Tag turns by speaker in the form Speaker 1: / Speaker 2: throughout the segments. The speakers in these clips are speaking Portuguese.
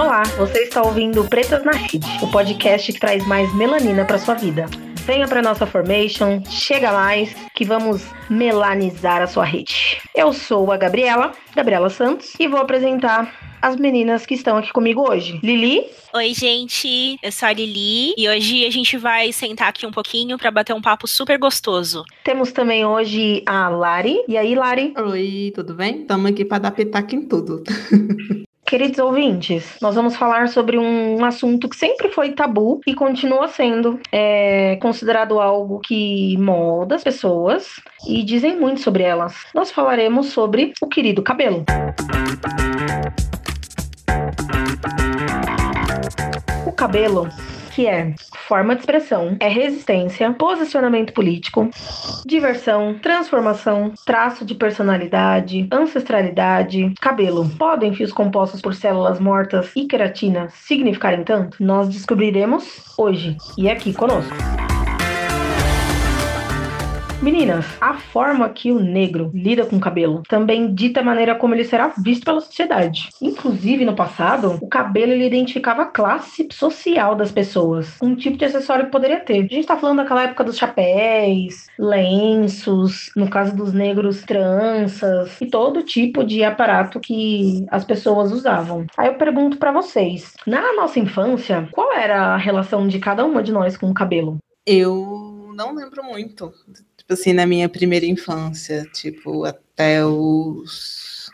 Speaker 1: Olá, você está ouvindo Pretas na Rede, o podcast que traz mais melanina para sua vida. Venha para nossa formation, chega mais, que vamos melanizar a sua rede. Eu sou a Gabriela Santos, e vou apresentar as meninas que estão aqui comigo hoje. Lili.
Speaker 2: Oi, gente, eu sou a Lili e hoje a gente vai sentar aqui um pouquinho para bater um papo super gostoso.
Speaker 1: Temos também hoje a Lari. E aí, Lari?
Speaker 3: Oi, tudo bem? Estamos aqui para dar pitaco em tudo.
Speaker 1: Queridos ouvintes, nós vamos falar sobre um assunto que sempre foi tabu e continua sendo considerado algo que molda as pessoas e dizem muito sobre elas. Nós falaremos sobre o querido cabelo. O cabelo, que é forma de expressão, é resistência, posicionamento político, diversão, transformação, traço de personalidade, ancestralidade. Cabelo. Podem fios compostos por células mortas e queratina significarem tanto? Nós descobriremos hoje e aqui conosco. Meninas, a forma que o negro lida com o cabelo também dita a maneira como ele será visto pela sociedade. Inclusive, no passado, o cabelo ele identificava a classe social das pessoas, um tipo de acessório que poderia ter. A gente tá falando daquela época dos chapéus, lenços, no caso dos negros, tranças e todo tipo de aparato que as pessoas usavam. Aí eu pergunto pra vocês, na nossa infância, qual era a relação de cada uma de nós com o cabelo?
Speaker 3: Eu não lembro muito. Tipo assim, na minha primeira infância, tipo, até os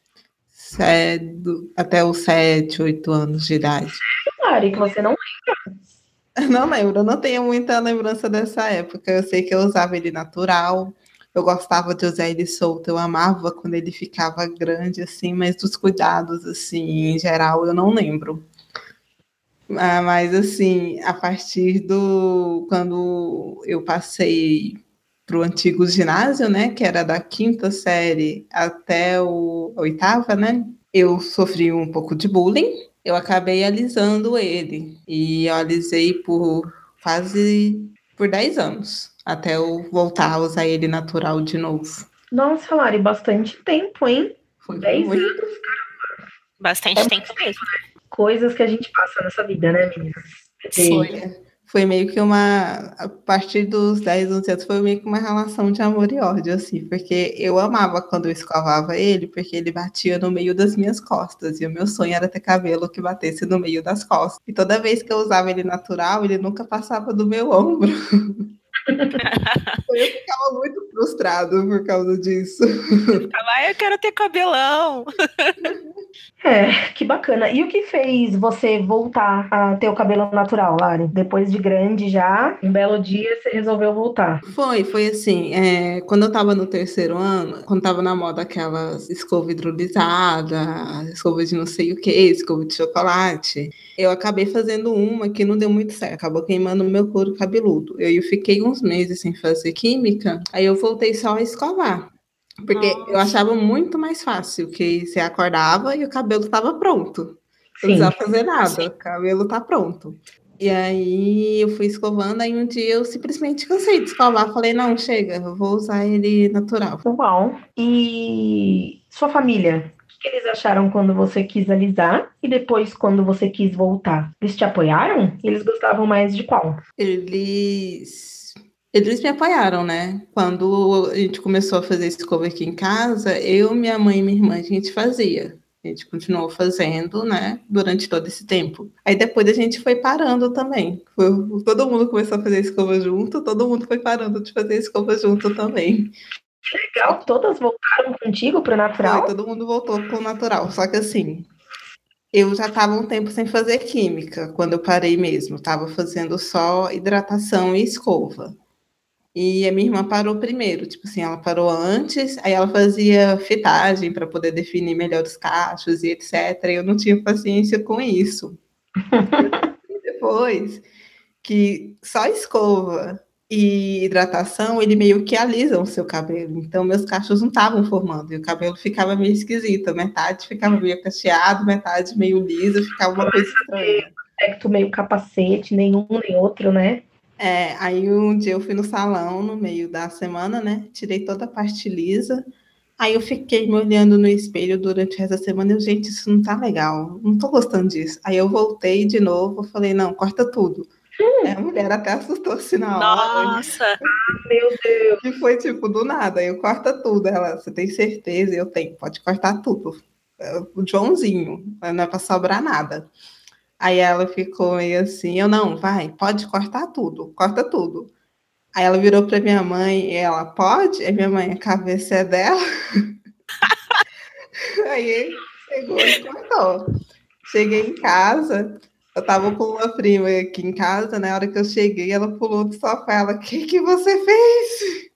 Speaker 3: 7, 8 anos de idade.
Speaker 1: Claro, que você não lembra.
Speaker 3: Não lembro, não tenho muita lembrança dessa época. Eu sei que eu usava ele natural, eu gostava de usar ele solto, eu amava quando ele ficava grande, assim, mas dos cuidados, assim, em geral, eu não lembro. Mas, assim, a partir quando eu passei para o antigo ginásio, né, que era da 5ª série até a 8ª, né, eu sofri um pouco de bullying, eu acabei alisando ele, e eu alisei por 10 anos, até eu voltar a usar ele natural de novo.
Speaker 1: Nossa, Lari, bastante tempo, hein?
Speaker 3: Foi
Speaker 1: 10
Speaker 3: muito.
Speaker 1: anos.
Speaker 2: Bastante tempo mesmo.
Speaker 1: Coisas que a gente passa nessa vida, né, meninas?
Speaker 3: Foi meio que a partir dos 10, 11 anos, foi meio que uma relação de amor e ódio, assim, porque eu amava quando eu escovava ele, porque ele batia no meio das minhas costas, e o meu sonho era ter cabelo que batesse no meio das costas. E toda vez que eu usava ele natural, ele nunca passava do meu ombro. Eu ficava muito frustrado por causa disso.
Speaker 2: Eu quero ter cabelão.
Speaker 1: Que bacana. E o que fez você voltar a ter o cabelo natural, Lari? Depois de grande já, um belo dia você resolveu voltar.
Speaker 3: Foi assim, quando eu tava no 3º ano, quando tava na moda aquelas escova hidrolisada, escova de não sei o que, escova de chocolate, eu acabei fazendo uma que não deu muito certo, acabou queimando o meu couro cabeludo. Eu fiquei uns meses sem fazer química, aí eu voltei só a escovar. Porque eu achava muito mais fácil, que você acordava e o cabelo estava pronto. Não precisava fazer nada, o cabelo tá pronto. E aí eu fui escovando, aí um dia eu simplesmente cansei de escovar. Falei, não, chega, eu vou usar ele natural.
Speaker 1: Uau! E sua família? O que eles acharam quando você quis alisar e depois quando você quis voltar? Eles te apoiaram? Eles gostavam mais de qual?
Speaker 3: Eles me apoiaram, né? Quando a gente começou a fazer escova aqui em casa, eu, minha mãe e minha irmã, a gente fazia. A gente continuou fazendo, né, durante todo esse tempo. Aí depois a gente foi parando também. Todo mundo começou a fazer escova junto, todo mundo foi parando de fazer escova junto também.
Speaker 1: Que legal, todas voltaram contigo pro natural?
Speaker 3: Foi, todo mundo voltou pro natural. Só que assim, eu já estava um tempo sem fazer química, quando eu parei mesmo. Estava fazendo só hidratação e escova. E a minha irmã parou primeiro, tipo assim, ela parou antes, aí ela fazia fitagem para poder definir melhor os cachos e etc. E eu não tinha paciência com isso. E depois que só escova e hidratação, ele meio que alisam o seu cabelo. Então, meus cachos não estavam formando, e o cabelo ficava meio esquisito. Metade ficava meio cacheado, metade meio liso, ficava uma coisa estranha.
Speaker 1: Aspecto meio capacete, nenhum nem outro, né?
Speaker 3: Aí um dia eu fui no salão, no meio da semana, né? Tirei toda a parte lisa, Aí eu fiquei me olhando no espelho durante essa semana e eu, gente, isso não tá legal, não tô gostando disso. Aí eu voltei de novo, falei, não, corta tudo. Aí a mulher até assustou-se na hora,
Speaker 2: Nossa,
Speaker 1: Meu Deus.
Speaker 3: que foi tipo do nada. Aí eu corta tudo. Ela, você tem certeza? Eu tenho, pode cortar tudo. O Joãozinho, não é pra sobrar nada. Aí ela ficou meio assim, eu não, vai, pode cortar tudo, corta tudo. Aí ela virou pra minha mãe e ela, pode? Aí minha mãe, a cabeça é dela. Aí pegou e cortou. Cheguei em casa, eu tava com uma prima aqui em casa, na hora que eu cheguei, ela pulou do sofá, ela, o que que você fez?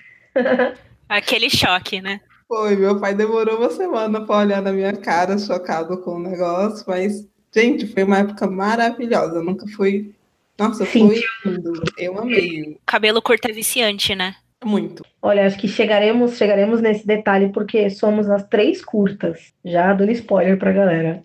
Speaker 2: aquele choque, né?
Speaker 3: Foi, meu pai demorou uma semana para olhar na minha cara, chocado com o negócio, mas, gente, foi uma época maravilhosa, eu nunca fui... Nossa,
Speaker 1: Sim.
Speaker 3: foi lindo, eu amei,
Speaker 2: Cabelo curto é viciante, né?
Speaker 3: muito.
Speaker 1: Olha, acho que chegaremos nesse detalhe porque somos as três curtas. Já dando spoiler pra galera.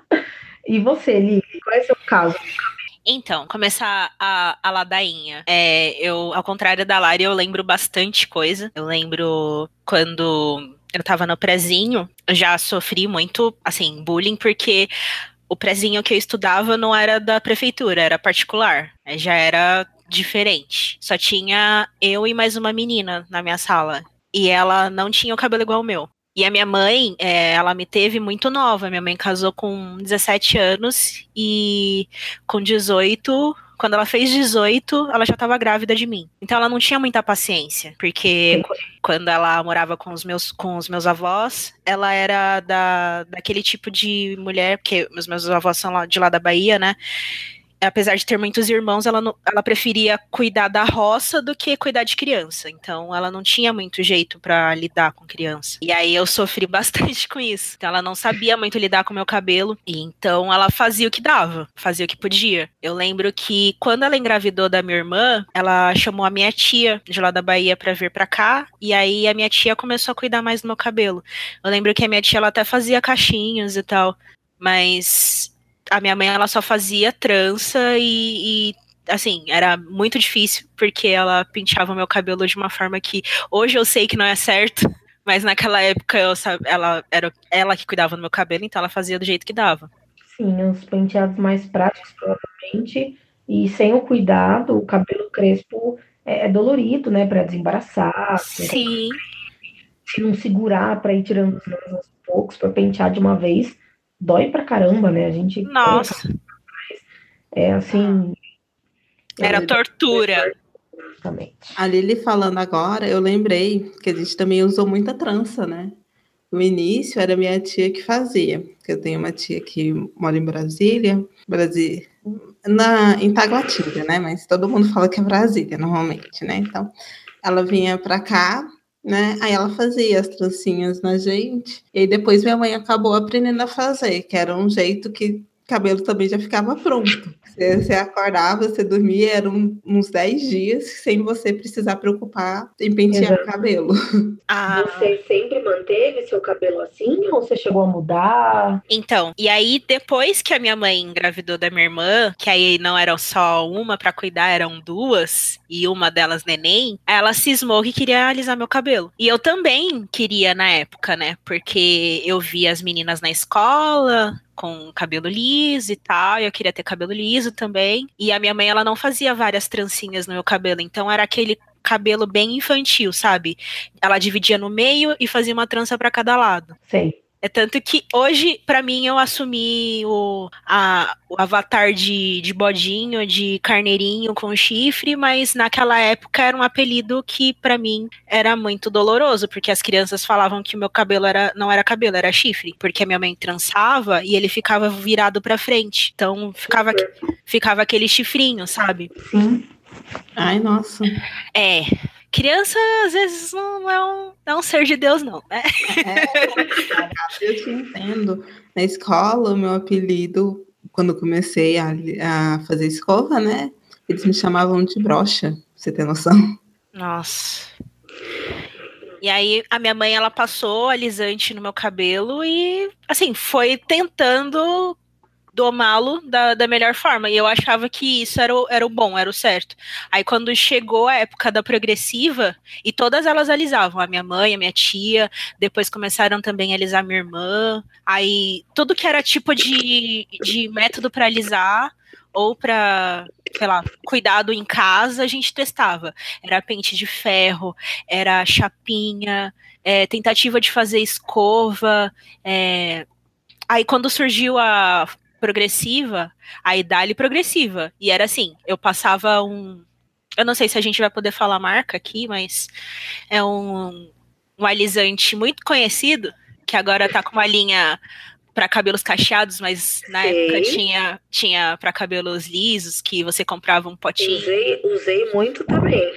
Speaker 1: E você, Lili, qual é o seu caso?
Speaker 2: Então, começar a ladainha. Eu, ao contrário da Lari, eu lembro bastante coisa. Eu lembro quando eu tava no prezinho, eu já sofri muito, assim, bullying, porque o prezinho que eu estudava não era da prefeitura, era particular. Já era diferente. Só tinha eu e mais uma menina na minha sala. E ela não tinha o cabelo igual ao meu. E a minha mãe, ela me teve muito nova. Minha mãe casou com 17 anos e com 18, quando ela fez 18, ela já estava grávida de mim. Então ela não tinha muita paciência, porque quando ela morava com os meus avós, ela era daquele tipo de mulher, porque os meus avós são de lá da Bahia, né? Apesar de ter muitos irmãos, ela preferia cuidar da roça do que cuidar de criança. Então, ela não tinha muito jeito para lidar com criança. E aí eu sofri bastante com isso. Então, ela não sabia muito lidar com o meu cabelo. E então, ela fazia o que dava, fazia o que podia. Eu lembro que quando ela engravidou da minha irmã, ela chamou a minha tia de lá da Bahia para vir para cá. E aí a minha tia começou a cuidar mais do meu cabelo. Eu lembro que a minha tia ela até fazia cachinhos e tal, mas a minha mãe ela só fazia trança e assim, era muito difícil porque ela penteava o meu cabelo de uma forma que hoje eu sei que não é certo, mas naquela época ela era ela que cuidava do meu cabelo, então ela fazia do jeito que dava.
Speaker 1: Sim, os penteados mais práticos, provavelmente, e sem o cuidado, o cabelo crespo é dolorido, né, para desembaraçar,
Speaker 2: Sim,
Speaker 1: se não segurar para ir tirando os nós aos poucos, para pentear de uma vez, dói pra caramba, né? A gente põe o cabelo,
Speaker 2: nossa,
Speaker 1: assim, eu
Speaker 2: era
Speaker 3: A
Speaker 2: tortura.
Speaker 1: também.
Speaker 3: a Lili falando agora, eu lembrei que a gente também usou muita trança, né? No início era minha tia que fazia, porque eu tenho uma tia que mora em Brasília, em Taguatinga, né? Mas todo mundo fala que é Brasília, normalmente, né? Então, ela vinha para cá, né? Aí ela fazia as trancinhas na gente, e aí depois minha mãe acabou aprendendo a fazer, que era um jeito que o cabelo também já ficava pronto. Você acordava, você dormia, eram uns 10 dias sem você precisar preocupar em pentear o
Speaker 1: Exato.
Speaker 3: cabelo.
Speaker 2: Ah,
Speaker 1: Você sempre manteve seu cabelo assim ou você chegou a mudar?
Speaker 2: então, e aí depois que a minha mãe engravidou da minha irmã, que aí não eram só uma pra cuidar, eram duas, e uma delas neném, ela cismou que queria alisar meu cabelo. E eu também queria na época, né? Porque eu via as meninas na escola com cabelo liso e tal, e eu queria ter cabelo liso também. E a minha mãe, ela não fazia várias trancinhas no meu cabelo, então era aquele cabelo bem infantil, sabe? Ela dividia no meio e fazia uma trança pra cada lado.
Speaker 1: Sei.
Speaker 2: É tanto que hoje, pra mim, eu assumi o avatar de bodinho, de carneirinho com chifre, mas naquela época era um apelido que pra mim era muito doloroso, porque as crianças falavam que o meu cabelo não era cabelo, era chifre, porque a minha mãe trançava e ele ficava virado pra frente. Então ficava aquele chifrinho, sabe?
Speaker 1: Sim.
Speaker 3: Ai, nossa.
Speaker 2: É. Criança, às vezes, não é um ser de Deus, não, né?
Speaker 3: Eu te entendo. Na escola, o meu apelido, quando eu comecei a fazer escova, né? Eles me chamavam de brocha, pra você ter noção.
Speaker 2: Nossa. E aí a minha mãe ela passou alisante no meu cabelo e assim foi tentando domá-lo da melhor forma. E eu achava que isso era o bom, era o certo. Aí quando chegou a época da progressiva, e todas elas alisavam, a minha mãe, a minha tia, depois começaram também a alisar minha irmã. Aí tudo que era tipo de método para alisar, ou para, sei lá, cuidado em casa, a gente testava. Era pente de ferro, era chapinha, tentativa de fazer escova. Aí quando surgiu a progressiva, aí dá-lhe progressiva. E era assim, eu passava eu não sei se a gente vai poder falar a marca aqui, mas é um alisante muito conhecido, que agora tá com uma linha para cabelos cacheados, mas na época tinha para cabelos lisos, que você comprava um potinho.
Speaker 1: Usei muito também.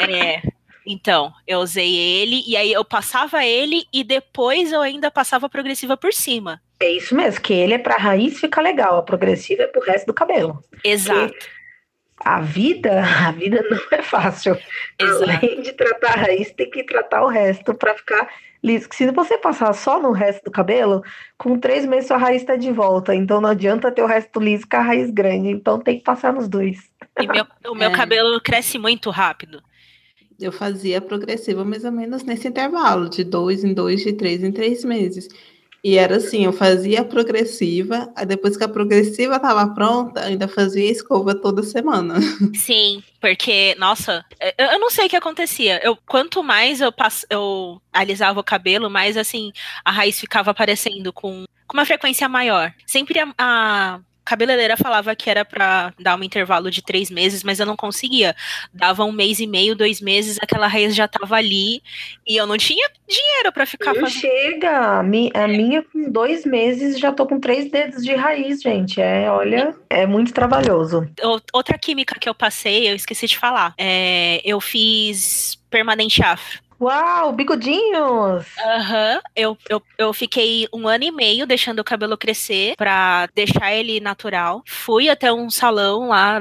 Speaker 2: Então, eu usei ele, e aí eu passava ele, e depois eu ainda passava a progressiva por cima.
Speaker 1: É isso mesmo, que ele é pra raiz ficar legal, a progressiva é pro resto do cabelo.
Speaker 2: Exato.
Speaker 1: Porque a vida não é fácil.
Speaker 2: Exato.
Speaker 1: Além de tratar a raiz, tem que tratar o resto pra ficar liso. Se você passar só no resto do cabelo, com 3 meses sua raiz tá de volta. Então não adianta ter o resto liso com a raiz grande. Então tem que passar nos dois.
Speaker 2: E o meu cabelo cresce muito rápido.
Speaker 3: Eu fazia progressiva mais ou menos nesse intervalo, de 2 em 2, de 3 em 3 meses. E era assim, eu fazia a progressiva, aí depois que a progressiva estava pronta, ainda fazia a escova toda semana.
Speaker 2: Sim, porque, nossa, eu não sei o que acontecia. Quanto mais eu alisava o cabelo, mais assim, a raiz ficava aparecendo com uma frequência maior. Sempre a cabeleireira falava que era pra dar um intervalo de 3 meses, mas eu não conseguia. Dava 1 mês e meio, 2 meses, aquela raiz já tava ali, e eu não tinha dinheiro pra ficar
Speaker 1: Não
Speaker 2: fazendo.
Speaker 1: chega, a minha com 2 meses já tô com 3 dedos de raiz, gente. Olha, é muito trabalhoso.
Speaker 2: Outra química que eu passei, eu esqueci de falar. Eu fiz permanente afro.
Speaker 1: Uau, bigodinhos!
Speaker 2: Aham, eu fiquei 1 ano e meio deixando o cabelo crescer pra deixar ele natural. Fui até um salão lá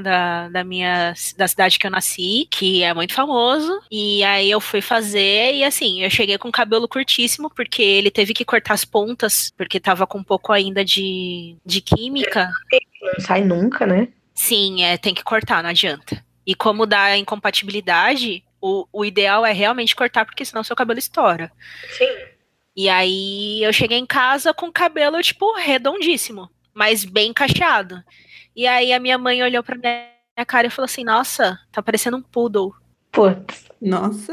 Speaker 2: da cidade que eu nasci, que é muito famoso, e aí eu fui fazer, e assim, eu cheguei com o cabelo curtíssimo, porque ele teve que cortar as pontas, porque tava com um pouco ainda de química.
Speaker 1: Não sai nunca, né?
Speaker 2: Sim, tem que cortar, não adianta. E como dá incompatibilidade, o ideal é realmente cortar, porque senão seu cabelo estoura.
Speaker 1: Sim.
Speaker 2: E aí eu cheguei em casa com o cabelo, tipo, redondíssimo, mas bem cacheado. E aí a minha mãe olhou pra minha cara e falou assim, nossa, tá parecendo um poodle.
Speaker 1: Putz.
Speaker 3: Nossa.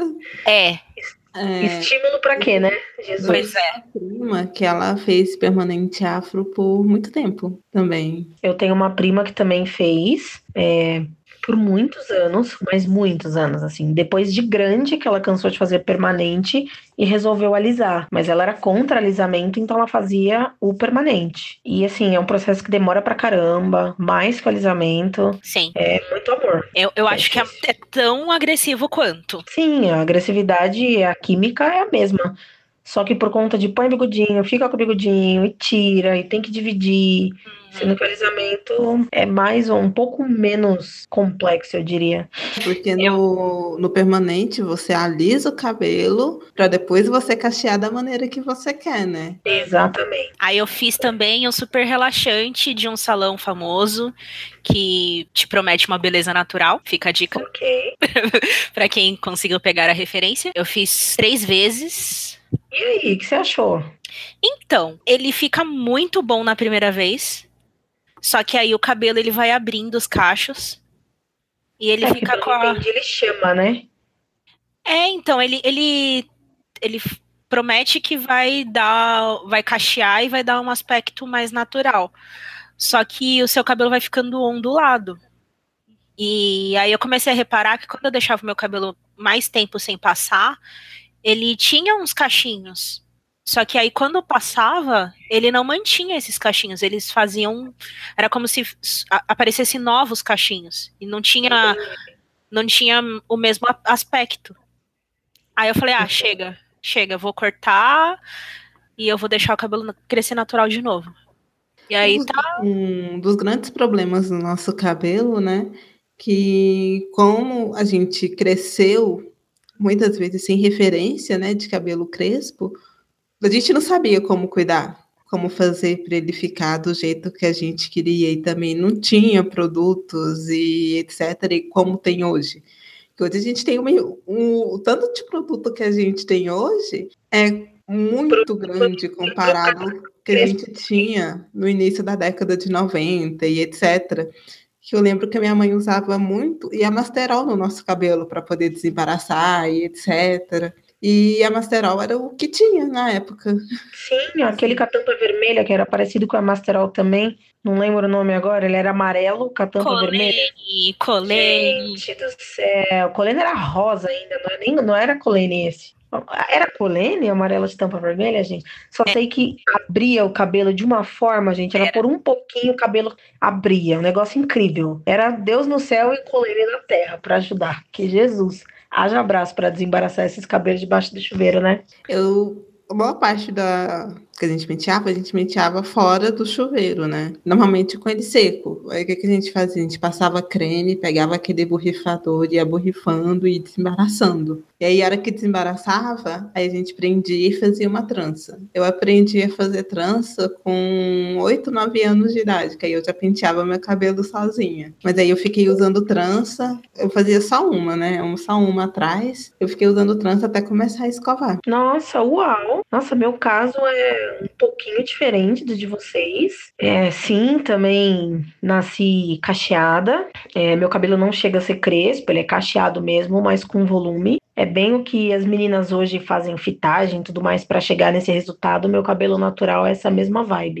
Speaker 1: Estímulo pra quê, né? Jesus.
Speaker 2: Pois é.
Speaker 3: A prima que ela fez permanente afro por muito tempo também.
Speaker 1: Eu tenho uma prima que também fez por muitos anos, mas muitos anos, assim. Depois de grande que ela cansou de fazer permanente e resolveu alisar. Mas ela era contra alisamento, então ela fazia o permanente. E assim, é um processo que demora pra caramba, mais que o alisamento.
Speaker 2: Sim.
Speaker 1: É muito amor.
Speaker 2: Eu acho que é tão agressivo quanto.
Speaker 1: Sim, a agressividade, a química é a mesma. Só que por conta de põe bigodinho, fica com o bigodinho e tira, e tem que dividir. Sendo que o alisamento é um pouco menos complexo, eu diria.
Speaker 3: Porque no permanente você alisa o cabelo para depois você cachear da maneira que você quer, né?
Speaker 1: Exatamente.
Speaker 2: Aí eu fiz também um super relaxante de um salão famoso que te promete uma beleza natural. Fica a dica.
Speaker 1: Ok.
Speaker 2: Pra quem conseguiu pegar a referência. Eu fiz 3 vezes.
Speaker 1: E aí, o que você achou?
Speaker 2: Então, ele fica muito bom na primeira vez. Só que aí o cabelo ele vai abrindo os cachos. E ele fica com a...
Speaker 1: Ele chama, né?
Speaker 2: Então, ele promete que vai cachear e vai dar um aspecto mais natural. Só que o seu cabelo vai ficando ondulado. E aí eu comecei a reparar que quando eu deixava o meu cabelo mais tempo sem passar, ele tinha uns cachinhos. Só que aí quando passava, ele não mantinha esses cachinhos. Eles faziam... Era como se aparecessem novos cachinhos. E não tinha o mesmo aspecto. Aí eu falei, chega, vou cortar e eu vou deixar o cabelo crescer natural de novo. E aí tá...
Speaker 3: Um dos grandes problemas do nosso cabelo, né? Que como a gente cresceu muitas vezes sem referência, né, de cabelo crespo, a gente não sabia como cuidar. como fazer para ele ficar do jeito que a gente queria e também não tinha produtos e etc. E como tem hoje. Porque hoje a gente tem o tanto de produto que a gente tem hoje é muito grande comparado ao que a gente tinha no início da década de 90 e etc. Que eu lembro que a minha mãe usava muito e a Masterol no nosso cabelo para poder desembaraçar e etc. E a Masterol era o que tinha na época.
Speaker 1: Sim, aquele com a tampa vermelha, que era parecido com a Masterol também. Não lembro o nome agora. Ele era amarelo com a tampa vermelha.
Speaker 2: Colene.
Speaker 1: Gente do céu. Colene era rosa ainda, não era Colene esse. Era Colene, amarela de tampa vermelha, gente? Só sei que abria o cabelo de uma forma, gente. Era por um pouquinho o cabelo abria. Um negócio incrível. Era Deus no céu e Colene na terra para ajudar. Que Jesus. Haja abraço para desembaraçar esses cabelos debaixo do chuveiro, né?
Speaker 3: A maior parte que a gente penteava fora do chuveiro, né? Normalmente com ele seco. Aí o que a gente fazia? A gente passava creme, pegava aquele borrifador, ia borrifando e desembaraçando. E aí, a hora que desembaraçava, aí a gente prendia e fazia uma trança. Eu aprendi a fazer trança com 8, 9 anos de idade, que aí eu já penteava meu cabelo sozinha. Mas aí eu fiquei usando trança, eu fazia só uma, né? Só uma atrás. Eu fiquei usando trança até começar a escovar.
Speaker 1: Nossa, uau! Nossa, meu caso é um pouquinho diferente do de vocês. Sim, também nasci cacheada. Meu cabelo não chega a ser crespo, ele é cacheado mesmo, mas com volume. É bem o que as meninas hoje fazem fitagem e tudo mais para chegar nesse resultado. Meu cabelo natural é essa mesma vibe.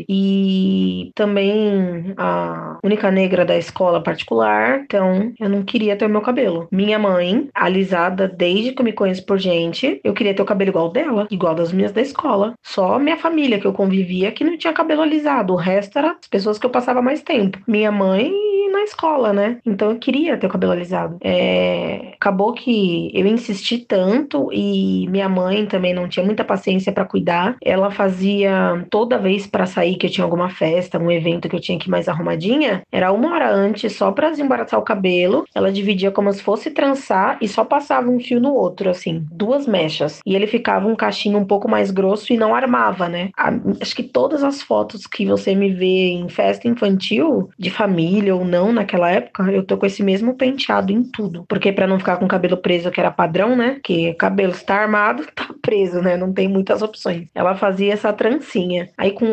Speaker 1: E também a única negra da escola particular, então eu não queria ter o meu cabelo. Minha mãe, alisada desde que eu me conheço por gente, eu queria ter o cabelo igual dela, igual das minhas da escola. Só minha família que eu convivia que não tinha cabelo alisado. O resto era as pessoas que eu passava mais tempo. Minha mãe e na escola, né? Então eu queria ter o cabelo alisado. Acabou que eu insisti tanto e minha mãe também não tinha muita paciência para cuidar. Ela fazia toda vez para sair que eu tinha alguma festa, um evento que eu tinha que ir mais arrumadinha, era 1 hora antes só para desembaraçar o cabelo. Ela dividia como se fosse trançar e só passava um fio no outro, assim, 2 mechas. E ele ficava um cachinho um pouco mais grosso e não armava, né? Acho que todas as fotos que você me vê em festa infantil, de família ou não, naquela época, eu tô com esse mesmo penteado em tudo. Porque para não ficar com o cabelo preso, que era padrão, né? Que cabelo está armado, tá preso, né? Não tem muitas opções. Ela fazia essa trancinha. Aí com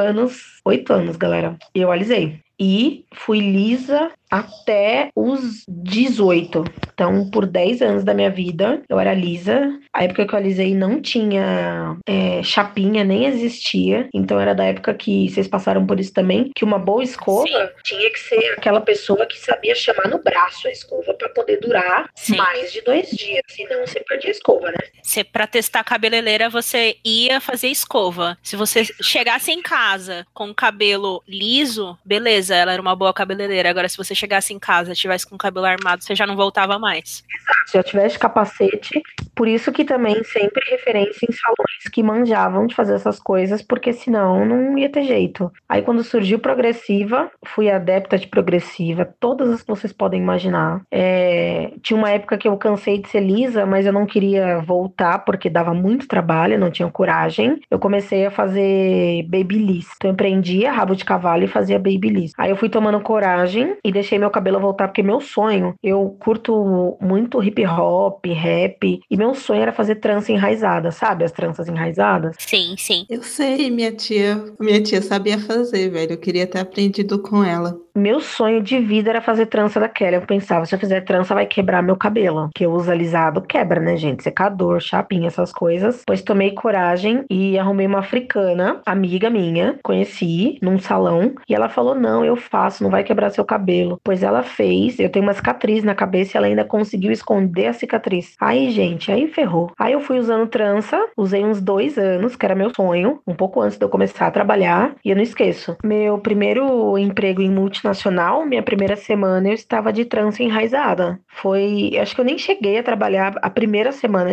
Speaker 1: 8 anos, galera, eu alisei. E fui lisa até os 18. Então, por 10 anos da minha vida, eu era lisa. A época que eu alisei não tinha chapinha, nem existia. Então, era da época que vocês passaram por isso também, que uma boa escova tinha que ser aquela pessoa que sabia chamar no braço a escova para poder durar mais de 2 dias. Senão, você perdia a escova, né?
Speaker 2: Pra testar a cabeleireira, você ia fazer escova. Se você chegasse em casa com o cabelo liso, beleza, ela era uma boa cabeleireira. Agora, se você chegasse em casa e tivesse com o cabelo armado, você já não voltava mais.
Speaker 1: Se eu tivesse capacete, por isso que também sempre referência em salões que manjavam de fazer essas coisas, porque senão não ia ter jeito. Aí quando surgiu progressiva, fui adepta de progressiva, todas as que vocês podem imaginar. Tinha uma época que eu cansei de ser lisa, mas eu não queria voltar, porque dava muito trabalho, eu não tinha coragem. Eu comecei a fazer babyliss. Então eu prendia rabo de cavalo e fazia babyliss. Aí eu fui tomando coragem e deixei meu cabelo voltar, porque meu sonho, eu curto muito hip hop, rap, e meu sonho era fazer trança enraizada, sabe? As tranças enraizadas.
Speaker 2: Sim, sim.
Speaker 3: Eu sei, minha tia sabia fazer, velho. Eu queria ter aprendido com ela.
Speaker 1: Meu sonho de vida era fazer trança daquela. Eu pensava, se eu fizer trança, vai quebrar meu cabelo. Que eu uso alisado, quebra, né, gente? Secador, chapinha, essas coisas. Pois tomei coragem e arrumei uma africana, amiga minha, conheci num salão. E ela falou: não, eu faço, não vai quebrar seu cabelo. Pois ela fez, eu tenho uma cicatriz na cabeça e ela ainda conseguiu esconder a cicatriz. Aí, gente, aí ferrou. Aí eu fui usando trança, usei uns 2 anos, que era meu sonho, um pouco antes de eu começar a trabalhar. E eu não esqueço. Meu primeiro emprego em multinacional, minha primeira semana eu estava de trança enraizada. Acho que eu nem cheguei a trabalhar a primeira semana de trança.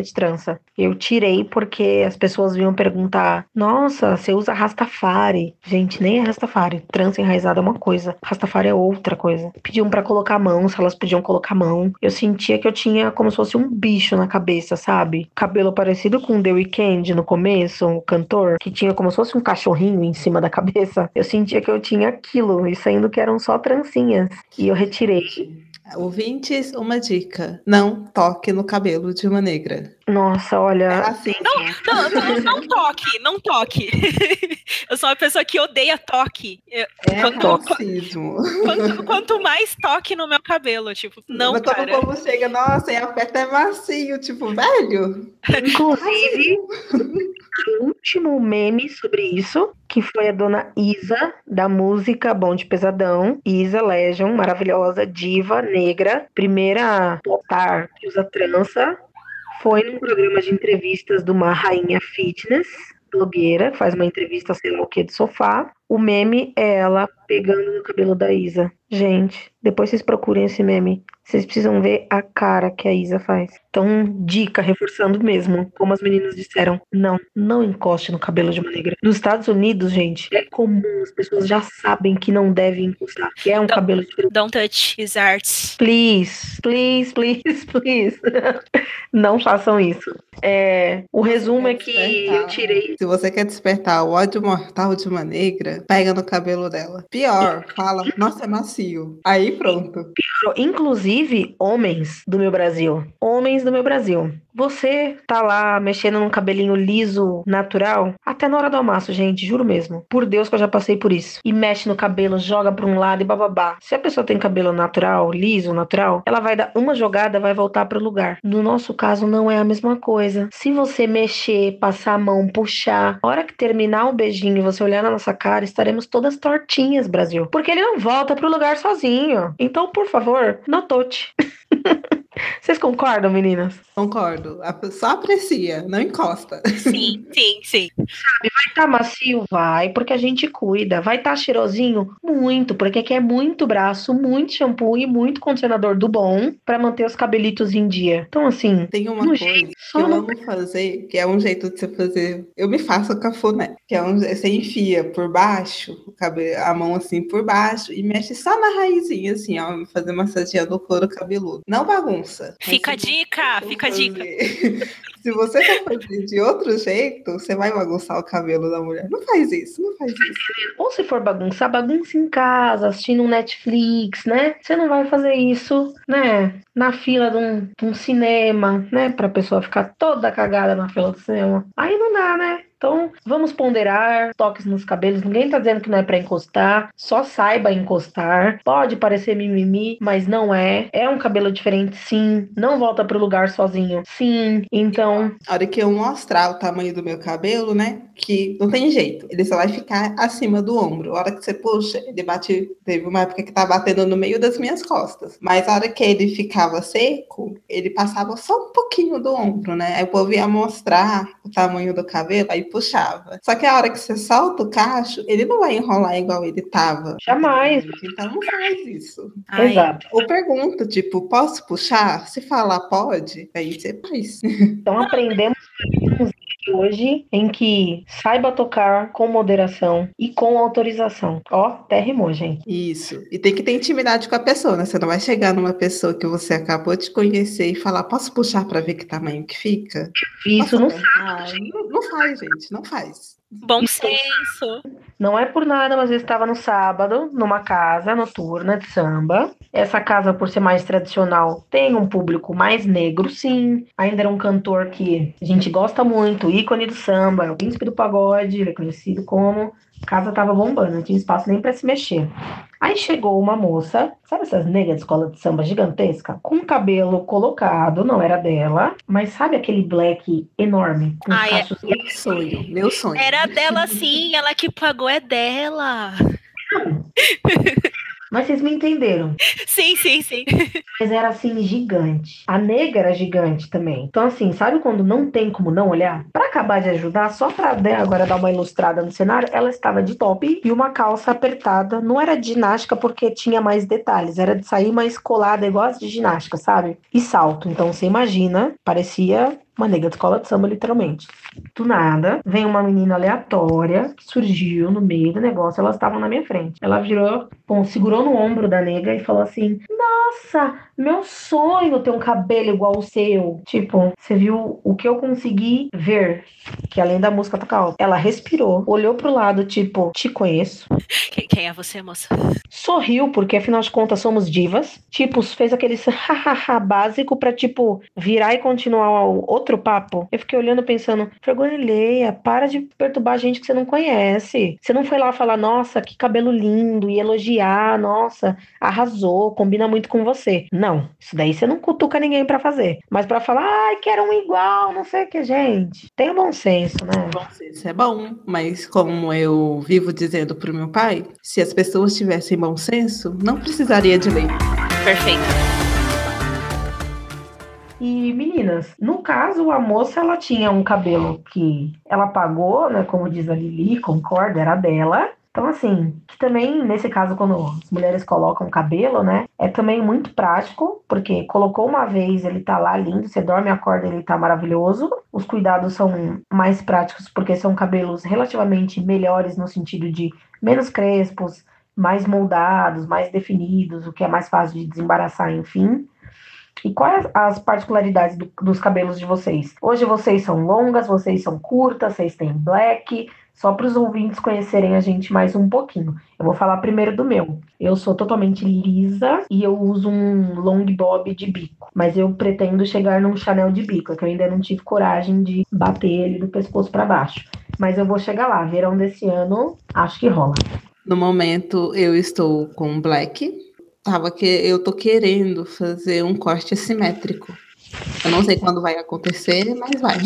Speaker 1: trança. Eu tirei porque as pessoas vinham perguntar: nossa, você usa Rastafari? Gente, nem é Rastafari. Trança enraizada é uma coisa, Rastafari é outra coisa. Pediam pra colocar a mão, se elas podiam colocar a mão. Eu sentia que eu tinha como se fosse um bicho na cabeça, sabe? Cabelo parecido com The Weeknd no começo, o cantor, que tinha como se fosse um cachorrinho em cima da cabeça. Eu sentia que eu tinha aquilo, e sendo que eram só trancinhas. E eu retirei.
Speaker 3: Ouvintes, uma dica: não toque no cabelo de uma negra.
Speaker 1: Nossa, olha.
Speaker 3: É assim,
Speaker 2: Não toque, não toque. Eu sou uma pessoa que odeia toque.
Speaker 3: racismo.
Speaker 2: Quanto mais toque no meu cabelo, tipo, não,
Speaker 3: Mas quando
Speaker 2: cara.
Speaker 3: o povo chega, nossa, e a festa é macio, tipo, velho.
Speaker 1: Inclusive, o último meme sobre isso, que foi a dona Isa, da música Bonde Pesadão. Isa Legion, maravilhosa, diva, negra, primeira popstar que usa trança. Foi num programa de entrevistas de uma rainha fitness, blogueira, faz uma entrevista, sei lá o que, de sofá. O meme é ela pegando no cabelo da Isa. Gente, depois vocês procurem esse meme. Vocês precisam ver a cara que a Isa faz. Então, dica, reforçando mesmo, como as meninas disseram, não encoste no cabelo de uma negra. Nos Estados Unidos, gente, é comum, as pessoas já sabem que não devem encostar, que é um cabelo diferente.
Speaker 2: Don't touch his arts.
Speaker 1: Please, please, please, please. Não façam isso. O resumo é que eu tirei.
Speaker 3: Se você quer despertar o ódio mortal de uma negra, pega no cabelo dela. Pior, fala, nossa, é macio. Aí pronto.
Speaker 1: Inclusive, homens do meu Brasil. Homens do meu Brasil. Você tá lá mexendo num cabelinho liso, natural, até na hora do amasso, gente, juro mesmo. Por Deus que eu já passei por isso. E mexe no cabelo, joga pra um lado e bababá. Se a pessoa tem cabelo natural, liso, natural, ela vai dar uma jogada, vai voltar pro lugar. No nosso caso, não é a mesma coisa. Se você mexer, passar a mão, puxar, a hora que terminar o beijinho e você olhar na nossa cara, estaremos todas tortinhas, Brasil. Porque ele não volta pro lugar sozinho. Então, por favor, não tote. Vocês concordam, meninas?
Speaker 3: Concordo. Só aprecia, não encosta.
Speaker 2: Sim.
Speaker 1: Vai tá macio? Vai, porque a gente cuida. Vai tá cheirosinho? Muito, porque aqui é muito braço, muito shampoo e muito condicionador do bom pra manter os cabelitos em dia. Então, assim,
Speaker 3: Tem uma coisa que eu amo fazer, que é um jeito de você fazer. Eu me faço cafuné, que é você enfia por baixo, o cabelo, a mão assim por baixo e mexe só na raizinha, assim, ó, fazer massageando o couro cabeludo. Não bagunça.
Speaker 2: Fica a dica.
Speaker 3: Se você for fazer de outro jeito, você vai bagunçar o cabelo da mulher. Não faz isso.
Speaker 1: Ou se for bagunçar, bagunça em casa, assistindo um Netflix, né? Você não vai fazer isso, né? Na fila de um cinema, né? Pra pessoa ficar toda cagada na fila do cinema. Aí não dá, né? Então, vamos ponderar toques nos cabelos. Ninguém tá dizendo que não é pra encostar. Só saiba encostar. Pode parecer mimimi, mas não é. É um cabelo diferente, sim. Não volta pro lugar sozinho, sim. Então...
Speaker 3: A hora que eu mostrar o tamanho do meu cabelo, né? Que não tem jeito. Ele só vai ficar acima do ombro. A hora que você puxa, ele bate... Teve uma época que tá batendo no meio das minhas costas. Mas a hora que ele ficava seco, ele passava só um pouquinho do ombro, né? Aí o povo ia mostrar o tamanho do cabelo, aí puxava. Só que a hora que você solta o cacho, ele não vai enrolar igual ele tava.
Speaker 1: Jamais.
Speaker 3: Então não faz isso.
Speaker 1: Exato.
Speaker 3: Ou pergunta, tipo, posso puxar? Se falar pode, aí você faz.
Speaker 1: Então aprendemos hoje em que saiba tocar com moderação e com autorização. Ó, até rimou, gente.
Speaker 3: Isso. E tem que ter intimidade com a pessoa, né? Você não vai chegar numa pessoa que você acabou de conhecer e falar, posso puxar para ver que tamanho que fica?
Speaker 1: Isso não
Speaker 3: sabe. Não faz, gente. Não faz.
Speaker 2: Bom senso.
Speaker 1: Não é por nada, mas eu estava no sábado, numa casa noturna de samba. Essa casa, por ser mais tradicional, tem um público mais negro, sim. Ainda era um cantor que a gente gosta muito, ícone do samba, é o príncipe do pagode, ele é conhecido como... A casa tava bombando, não tinha espaço nem pra se mexer. Aí chegou uma moça, sabe essas negras de escola de samba gigantesca? Com o cabelo colocado, não era dela, mas sabe aquele black enorme? Com
Speaker 2: Ai,
Speaker 1: cachos...
Speaker 3: Meu sonho.
Speaker 2: Era dela sim, ela que pagou é dela.
Speaker 1: Mas vocês me entenderam.
Speaker 2: Sim.
Speaker 1: Mas era assim, gigante. A negra era gigante também. Então, assim, sabe quando não tem como não olhar? Pra acabar de ajudar, só pra agora dar uma ilustrada no cenário, ela estava de top e uma calça apertada. Não era de ginástica porque tinha mais detalhes. Era de sair mais colada, igual as de ginástica, sabe? E salto. Então, você imagina, parecia uma nega de escola de samba, literalmente. Do nada, vem uma menina aleatória que surgiu no meio do negócio, elas estavam na minha frente. Ela virou, bom, segurou no ombro da nega e falou assim: Nossa, meu sonho ter um cabelo igual o seu. Tipo, você viu o que eu consegui ver, que além da música tocar alto. Ela respirou, olhou pro lado, tipo, te conheço.
Speaker 2: Quem é você, moça?
Speaker 1: Sorriu, porque afinal de contas somos divas. Tipo, fez aquele hahaha básico pra, tipo, virar e continuar o outro papo. Eu fiquei olhando pensando, vergonha alheia, para de perturbar a gente que você não conhece. Você não foi lá falar, nossa, que cabelo lindo, e elogiar, nossa, arrasou, combina muito com você. Não, isso daí você não cutuca ninguém pra fazer. Mas pra falar, ai, quero um igual, não sei o que, gente. Tenha bom senso, né?
Speaker 3: Bom senso é bom, mas como eu vivo dizendo pro meu pai, se as pessoas tivessem bom senso, não precisaria de lei.
Speaker 2: Perfeito.
Speaker 1: E meninas, no caso, a moça ela tinha um cabelo que ela pagou, né? Como diz a Lili, concorda, era dela. Então, assim, que também, nesse caso, quando as mulheres colocam cabelo, né? É também muito prático, porque colocou uma vez, ele tá lá lindo, você dorme, acorda, ele tá maravilhoso. Os cuidados são mais práticos, porque são cabelos relativamente melhores no sentido de menos crespos, mais moldados, mais definidos, o que é mais fácil de desembaraçar, enfim. E quais as particularidades dos cabelos de vocês? Hoje vocês são longas, vocês são curtas, vocês têm black, só para os ouvintes conhecerem a gente mais um pouquinho. Eu vou falar primeiro do meu. Eu sou totalmente lisa e eu uso um long bob de bico, mas eu pretendo chegar num Chanel de bico, que eu ainda não tive coragem de bater ele do pescoço para baixo. Mas eu vou chegar lá, verão desse ano, acho que rola.
Speaker 3: No momento, eu estou com black. Eu tô querendo fazer um corte assimétrico. Eu não sei quando vai acontecer, mas vai.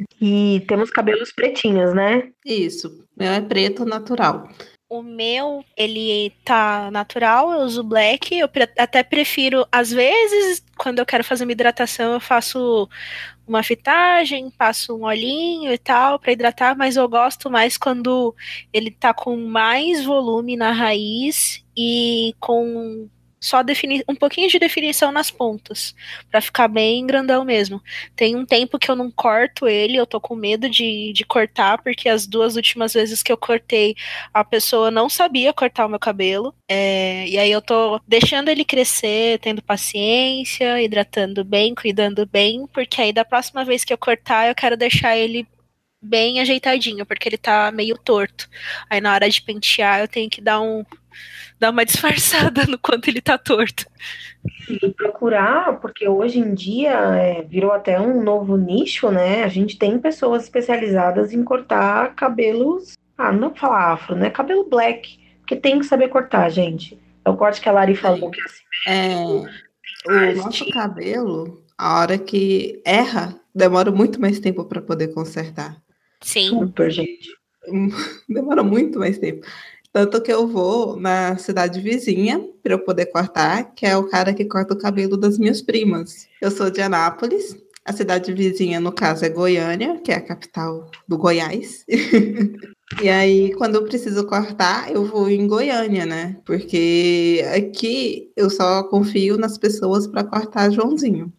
Speaker 1: E temos cabelos pretinhos, né?
Speaker 3: Isso, meu é preto natural.
Speaker 2: O meu, ele tá natural, eu uso black, até prefiro, às vezes, quando eu quero fazer uma hidratação, eu faço uma fitagem, passo um olhinho e tal pra hidratar, mas eu gosto mais quando ele tá com mais volume na raiz e com só um pouquinho de definição nas pontas, pra ficar bem grandão mesmo. Tem um tempo que eu não corto ele, eu tô com medo de cortar, porque as 2 últimas vezes que eu cortei, a pessoa não sabia cortar o meu cabelo, e aí eu tô deixando ele crescer, tendo paciência, hidratando bem, cuidando bem, porque aí da próxima vez que eu cortar, eu quero deixar ele bem ajeitadinho, porque ele tá meio torto. Aí na hora de pentear, eu tenho que dar uma disfarçada no quanto ele tá torto.
Speaker 1: E procurar, porque hoje em dia virou até um novo nicho, né? A gente tem pessoas especializadas em cortar cabelos, não vou falar afro, né? Cabelo black, porque tem que saber cortar, gente. É o corte que a Lari falou, que
Speaker 3: O nosso cabelo, a hora que erra, demora muito mais tempo para poder consertar.
Speaker 2: Sim.
Speaker 1: Super, gente.
Speaker 3: Demora muito mais tempo. Tanto que eu vou na cidade vizinha para eu poder cortar, que é o cara que corta o cabelo das minhas primas. Eu sou de Anápolis, a cidade vizinha, no caso, é Goiânia, que é a capital do Goiás. E aí, quando eu preciso cortar, eu vou em Goiânia, né? Porque aqui eu só confio nas pessoas para cortar Joãozinho.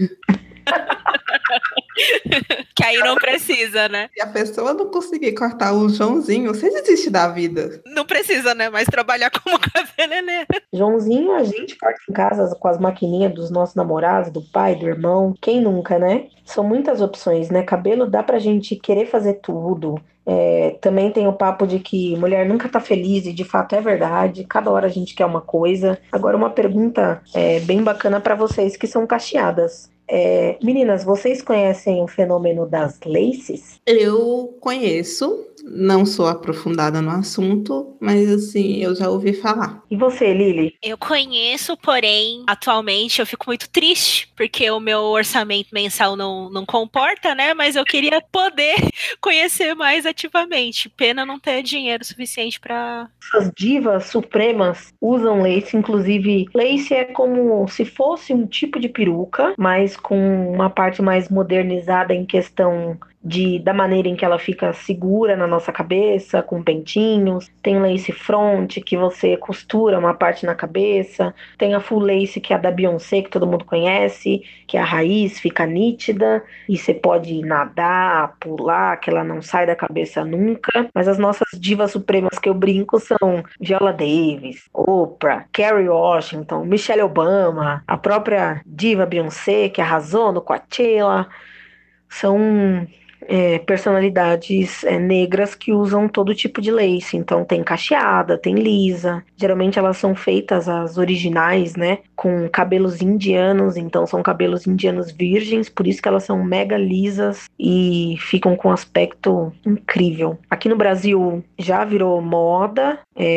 Speaker 2: Que aí não precisa, né?
Speaker 3: Se a pessoa não conseguir cortar um Joãozinho, você desiste da vida.
Speaker 2: Não precisa, né? Mas trabalhar como cabeleireira.
Speaker 1: Joãozinho, a gente corta em casa com as maquininhas dos nossos namorados, do pai, do irmão. Quem nunca, né? São muitas opções, né? Cabelo dá pra gente querer fazer tudo. Também tem o papo de que mulher nunca tá feliz, e de fato é verdade. Cada hora a gente quer uma coisa. Agora, uma pergunta bem bacana pra vocês que são cacheadas. Meninas, vocês conhecem o fenômeno das laces?
Speaker 3: Eu conheço, não sou aprofundada no assunto, mas assim, eu já ouvi falar.
Speaker 1: E você, Lili?
Speaker 2: Eu conheço, porém, atualmente eu fico muito triste, porque o meu orçamento mensal não comporta, né? Mas eu queria poder conhecer mais ativamente. Pena não ter dinheiro suficiente para.
Speaker 1: As divas supremas usam lace, inclusive lace é como se fosse um tipo de peruca, mas com uma parte mais modernizada em questão da maneira em que ela fica segura na nossa cabeça, com pentinhos. Tem lace front, que você costura uma parte na cabeça. Tem a full lace, que é a da Beyoncé, que todo mundo conhece, que a raiz fica nítida e você pode nadar, pular, que ela não sai da cabeça nunca. Mas as nossas divas supremas que eu brinco são Viola Davis, Oprah, Kerry Washington, Michelle Obama, a própria diva Beyoncé, que arrasou no Coachella. São personalidades negras que usam todo tipo de lace. Então tem cacheada, tem lisa. Geralmente elas são feitas, as originais, né, com cabelos indianos. Então são cabelos indianos virgens, por isso que elas são mega lisas e ficam com um aspecto incrível. Aqui no Brasil já virou moda.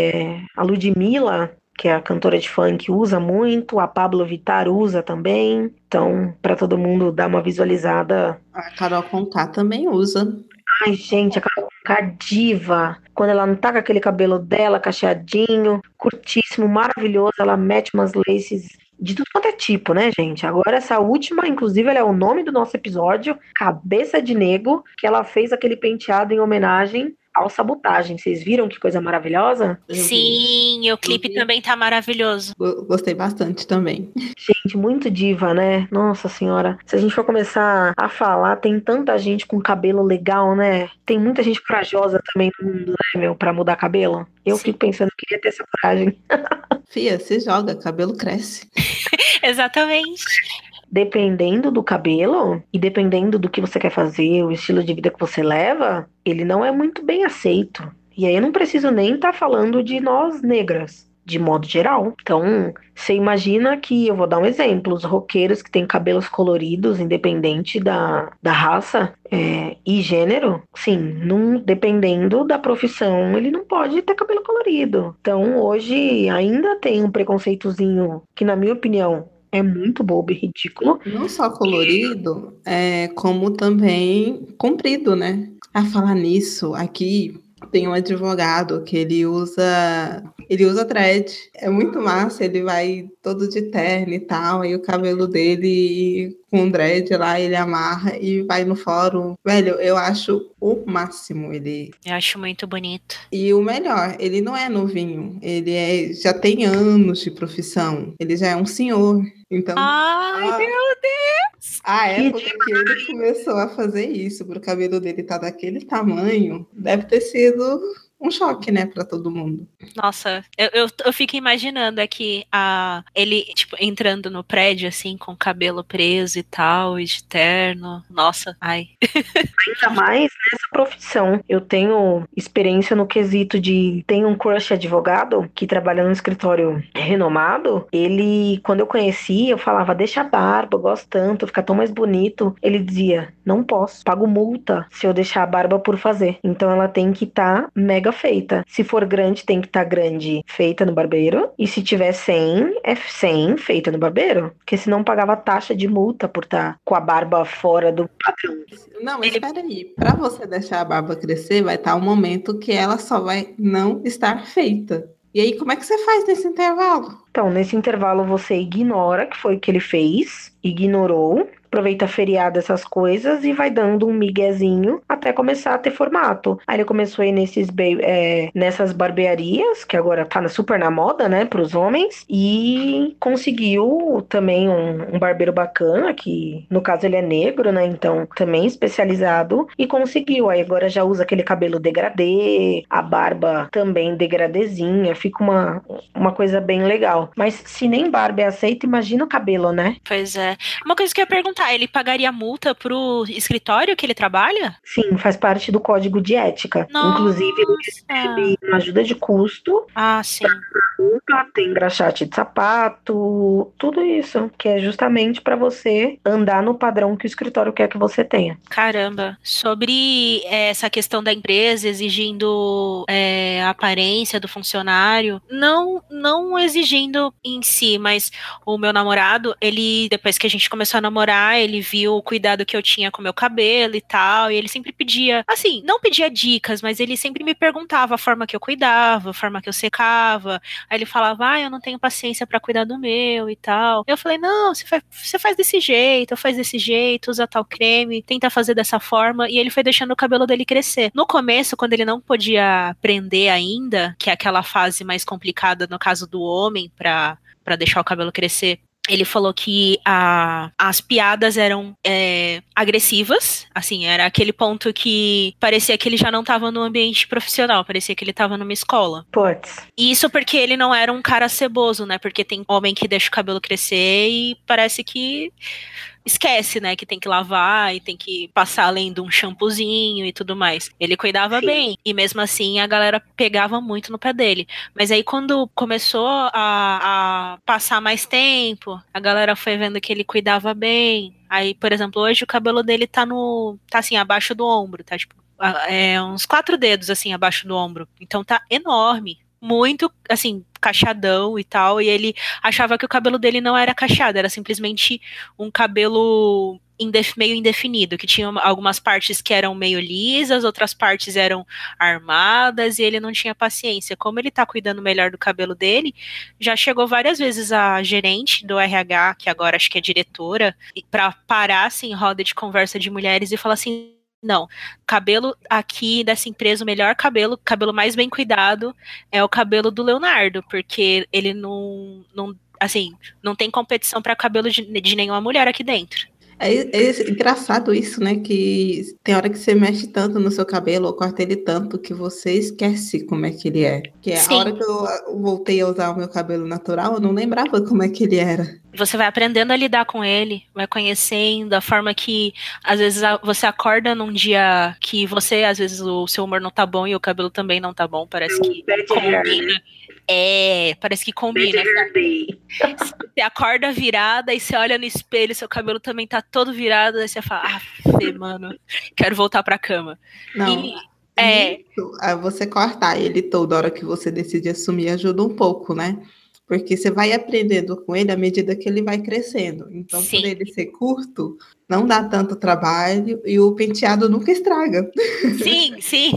Speaker 1: A Ludmilla, que é a cantora de funk, usa muito, a Pablo Vittar usa também. Então, para todo mundo dar uma visualizada.
Speaker 3: A Carol Conká também usa.
Speaker 1: Ai, gente, a Carol Conká diva. Quando ela não tá com aquele cabelo dela, cacheadinho, curtíssimo, maravilhoso, ela mete umas laces de tudo quanto é tipo, né, gente? Agora, essa última, inclusive, ela é o nome do nosso episódio, Cabeça de Nego, que ela fez aquele penteado em homenagem ao Sabotagem. Vocês viram que coisa maravilhosa?
Speaker 2: Sim, o clipe também tá maravilhoso.
Speaker 3: Gostei bastante também.
Speaker 1: Gente, muito diva, né? Nossa senhora. Se a gente for começar a falar, tem tanta gente com cabelo legal, né? Tem muita gente corajosa também no mundo, né, meu, pra mudar cabelo. Eu fico pensando, eu queria ter essa coragem.
Speaker 3: Fia, se joga, cabelo cresce.
Speaker 2: Exatamente.
Speaker 1: Dependendo do cabelo e dependendo do que você quer fazer, o estilo de vida que você leva, ele não é muito bem aceito. E aí eu não preciso nem estar falando de nós negras, de modo geral. Então, você imagina que, eu vou dar um exemplo, os roqueiros que têm cabelos coloridos, independente da raça e gênero, sim, dependendo da profissão, ele não pode ter cabelo colorido. Então, hoje ainda tem um preconceitozinho que, na minha opinião, é muito bobo e ridículo.
Speaker 3: Não só colorido, como também comprido, né? A falar nisso, aqui tem um advogado que ele usa dread. É muito massa, ele vai todo de terno e tal, aí o cabelo dele com dread lá, ele amarra e vai no fórum. Velho, eu acho o máximo ele.
Speaker 2: Eu acho muito bonito.
Speaker 3: E o melhor, ele não é novinho, ele já tem anos de profissão, ele já é um senhor. Então,
Speaker 2: ai, meu Deus!
Speaker 3: A época que ele começou a fazer isso, pro cabelo dele estar daquele tamanho, deve ter sido um choque, né, pra todo mundo.
Speaker 2: Nossa, eu fico imaginando aqui ele, tipo, entrando no prédio, assim, com o cabelo preso e tal, e de terno. Nossa, ai.
Speaker 1: Ainda mais nessa profissão. Eu tenho experiência no quesito de... Tem um crush advogado que trabalha num escritório renomado. Ele, quando eu conheci, eu falava, deixa a barba, eu gosto tanto, fica tão mais bonito. Ele dizia, não posso, pago multa se eu deixar a barba por fazer. Então ela tem que estar mega feita. Se for grande, tem que estar grande, feita no barbeiro. E se tiver 100, é 100 feita no barbeiro. Porque senão pagava taxa de multa por estar com a barba fora do padrão.
Speaker 3: Não, mas espera aí. Para você deixar a barba crescer, vai estar um momento que ela só vai não estar feita. E aí, como é que você faz nesse intervalo?
Speaker 1: Então, nesse intervalo, você ignora que foi o que ele fez, ignorou, aproveita feriado, essas coisas, e vai dando um miguezinho até começar a ter formato. Aí ele começou a ir nessas barbearias, que agora tá super na moda, né, pros homens, e conseguiu também um barbeiro bacana, que no caso ele é negro, né, então também especializado, e conseguiu. Aí agora já usa aquele cabelo degradê, a barba também degradêzinha, fica uma coisa bem legal. Mas se nem barba é aceita, imagina o cabelo, né?
Speaker 2: Pois é. Uma coisa que eu ia perguntar, ele pagaria multa pro escritório que ele trabalha?
Speaker 1: Sim, faz parte do código de ética.
Speaker 2: Nossa.
Speaker 1: Inclusive, ele recebe uma ajuda de custo.
Speaker 2: Ah, sim.
Speaker 1: Tem engraxate de sapato, tudo isso, que é justamente para você andar no padrão que o escritório quer que você tenha.
Speaker 2: Caramba. Sobre essa questão da empresa exigindo a aparência do funcionário, não exigindo em si, mas o meu namorado, ele, depois que a gente começou a namorar, RH, ele viu o cuidado que eu tinha com o meu cabelo e tal, e ele sempre pedia, assim, não pedia dicas, mas ele sempre me perguntava a forma que eu cuidava, a forma que eu secava. Aí ele falava, eu não tenho paciência pra cuidar do meu e tal. Eu falei, não, você faz desse jeito, faz desse jeito, usa tal creme, tenta fazer dessa forma, e ele foi deixando o cabelo dele crescer. No começo, quando ele não podia prender ainda, que é aquela fase mais complicada no caso do homem, pra deixar o cabelo crescer, ele falou que as piadas eram agressivas, assim, era aquele ponto que parecia que ele já não estava no ambiente profissional, parecia que ele estava numa escola.
Speaker 1: Puts.
Speaker 2: Isso porque ele não era um cara ceboso, né? Porque tem homem que deixa o cabelo crescer e parece que esquece, né, que tem que lavar e tem que passar além de um shampoozinho e tudo mais. Ele cuidava bem, e mesmo assim a galera pegava muito no pé dele. Mas aí quando começou a passar mais tempo, a galera foi vendo que ele cuidava bem. Aí, por exemplo, hoje o cabelo dele tá assim, abaixo do ombro, tá tipo, uns 4 dedos assim, abaixo do ombro. Então tá enorme. Muito, assim, cacheadão e tal, e ele achava que o cabelo dele não era cacheado, era simplesmente um cabelo meio indefinido, que tinha algumas partes que eram meio lisas, outras partes eram armadas, e ele não tinha paciência. Como ele tá cuidando melhor do cabelo dele, já chegou várias vezes a gerente do RH, que agora acho que é diretora, pra parar, assim, roda de conversa de mulheres e falar assim, não, cabelo aqui dessa empresa, o melhor cabelo mais bem cuidado é o cabelo do Leonardo, porque ele não tem competição para cabelo de nenhuma mulher aqui dentro.
Speaker 3: É engraçado isso, né? Que tem hora que você mexe tanto no seu cabelo, ou corta ele tanto, que você esquece como é que ele é. Que a hora que eu voltei a usar o meu cabelo natural, eu não lembrava como é que ele era.
Speaker 2: Você vai aprendendo a lidar com ele, vai conhecendo a forma que, às vezes, você acorda num dia que você, às vezes, o seu humor não tá bom e o cabelo também não tá bom, parece que combina. Parece que combina. Você acorda virada e você olha no espelho, seu cabelo também tá todo virado, aí você fala, mano, quero voltar pra cama.
Speaker 3: Não. Você cortar ele toda hora que você decide assumir ajuda um pouco, né? Porque você vai aprendendo com ele à medida que ele vai crescendo. Então, por ele ser curto, não dá tanto trabalho e o penteado nunca estraga.
Speaker 2: Sim.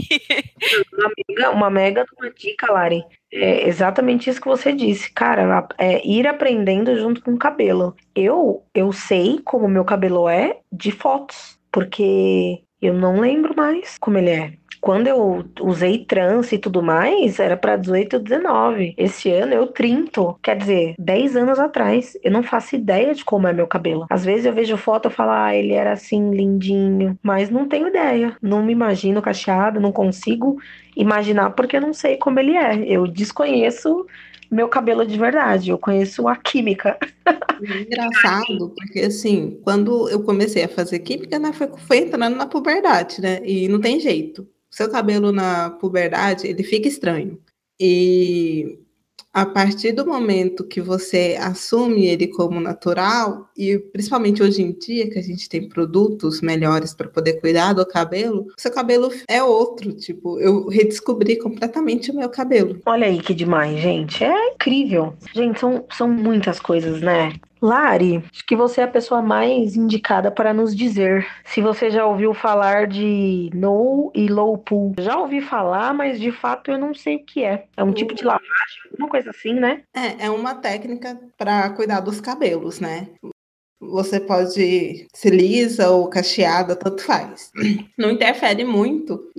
Speaker 1: Uma mega dica, Lari. É exatamente isso que você disse. Cara, ir aprendendo junto com o cabelo. Eu sei como meu cabelo é de fotos, porque eu não lembro mais como ele é. Quando eu usei trança e tudo mais, era para 18 ou 19. Esse ano eu 30. Quer dizer, 10 anos atrás. Eu não faço ideia de como é meu cabelo. Às vezes eu vejo foto e falo, ele era assim, lindinho. Mas não tenho ideia. Não me imagino cacheado, não consigo imaginar porque eu não sei como ele é. Eu desconheço meu cabelo de verdade. Eu conheço a química.
Speaker 3: É engraçado, porque assim, quando eu comecei a fazer química, né, foi entrando na puberdade, né? E não tem jeito. Seu cabelo na puberdade, ele fica estranho. E a partir do momento que você assume ele como natural, e principalmente hoje em dia, que a gente tem produtos melhores para poder cuidar do cabelo, seu cabelo é outro. Tipo, eu redescobri completamente o meu cabelo.
Speaker 1: Olha aí que demais, gente. É incrível. Gente, são muitas coisas, né? Lari, acho que você é a pessoa mais indicada para nos dizer se você já ouviu falar de no e low poo. Já ouvi falar, mas de fato eu não sei o que é. É um tipo de lavagem, alguma coisa assim, né?
Speaker 3: É uma técnica para cuidar dos cabelos, né? Você pode ser lisa ou cacheada, tanto faz. Não interfere muito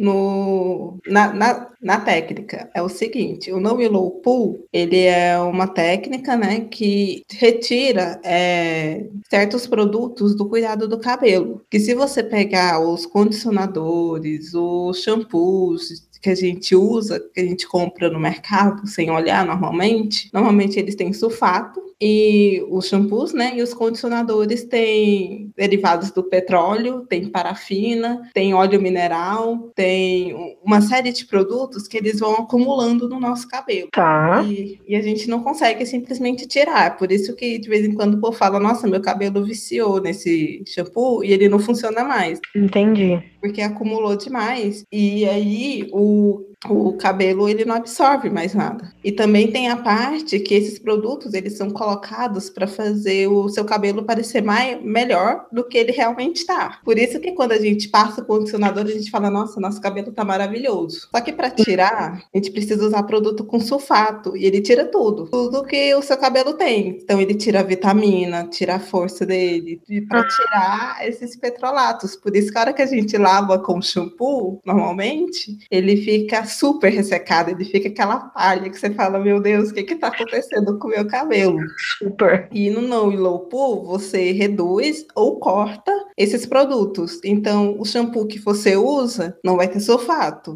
Speaker 3: na técnica. É o seguinte, o no e low poo, ele é uma técnica, né, que retira certos produtos do cuidado do cabelo. Que se você pegar os condicionadores, os shampoos que a gente usa, que a gente compra no mercado sem olhar normalmente eles têm sulfato, e os shampoos, né, e os condicionadores têm derivados do petróleo, tem parafina, tem óleo mineral, tem uma série de produtos que eles vão acumulando no nosso cabelo.
Speaker 1: Tá.
Speaker 3: E a gente não consegue simplesmente tirar. Por isso que de vez em quando o povo fala, nossa, meu cabelo viciou nesse shampoo e ele não funciona mais.
Speaker 1: Entendi.
Speaker 3: Porque acumulou demais. E aí o cabelo ele não absorve mais nada. E também tem a parte que esses produtos eles são colocados para fazer o seu cabelo parecer melhor do que ele realmente está. Por isso que quando a gente passa o condicionador, a gente fala, nossa, nosso cabelo tá maravilhoso. Só que para tirar, a gente precisa usar produto com sulfato e ele tira tudo que o seu cabelo tem. Então ele tira a vitamina, tira a força dele, para tirar esses petrolatos. Por isso que a hora que a gente lava com shampoo, normalmente, ele fica super ressecado, ele fica aquela palha que você fala, meu Deus, o que tá acontecendo com o meu cabelo?
Speaker 1: Super.
Speaker 3: E no No e Low Poo, você reduz ou corta esses produtos. Então, o shampoo que você usa não vai ter sulfato.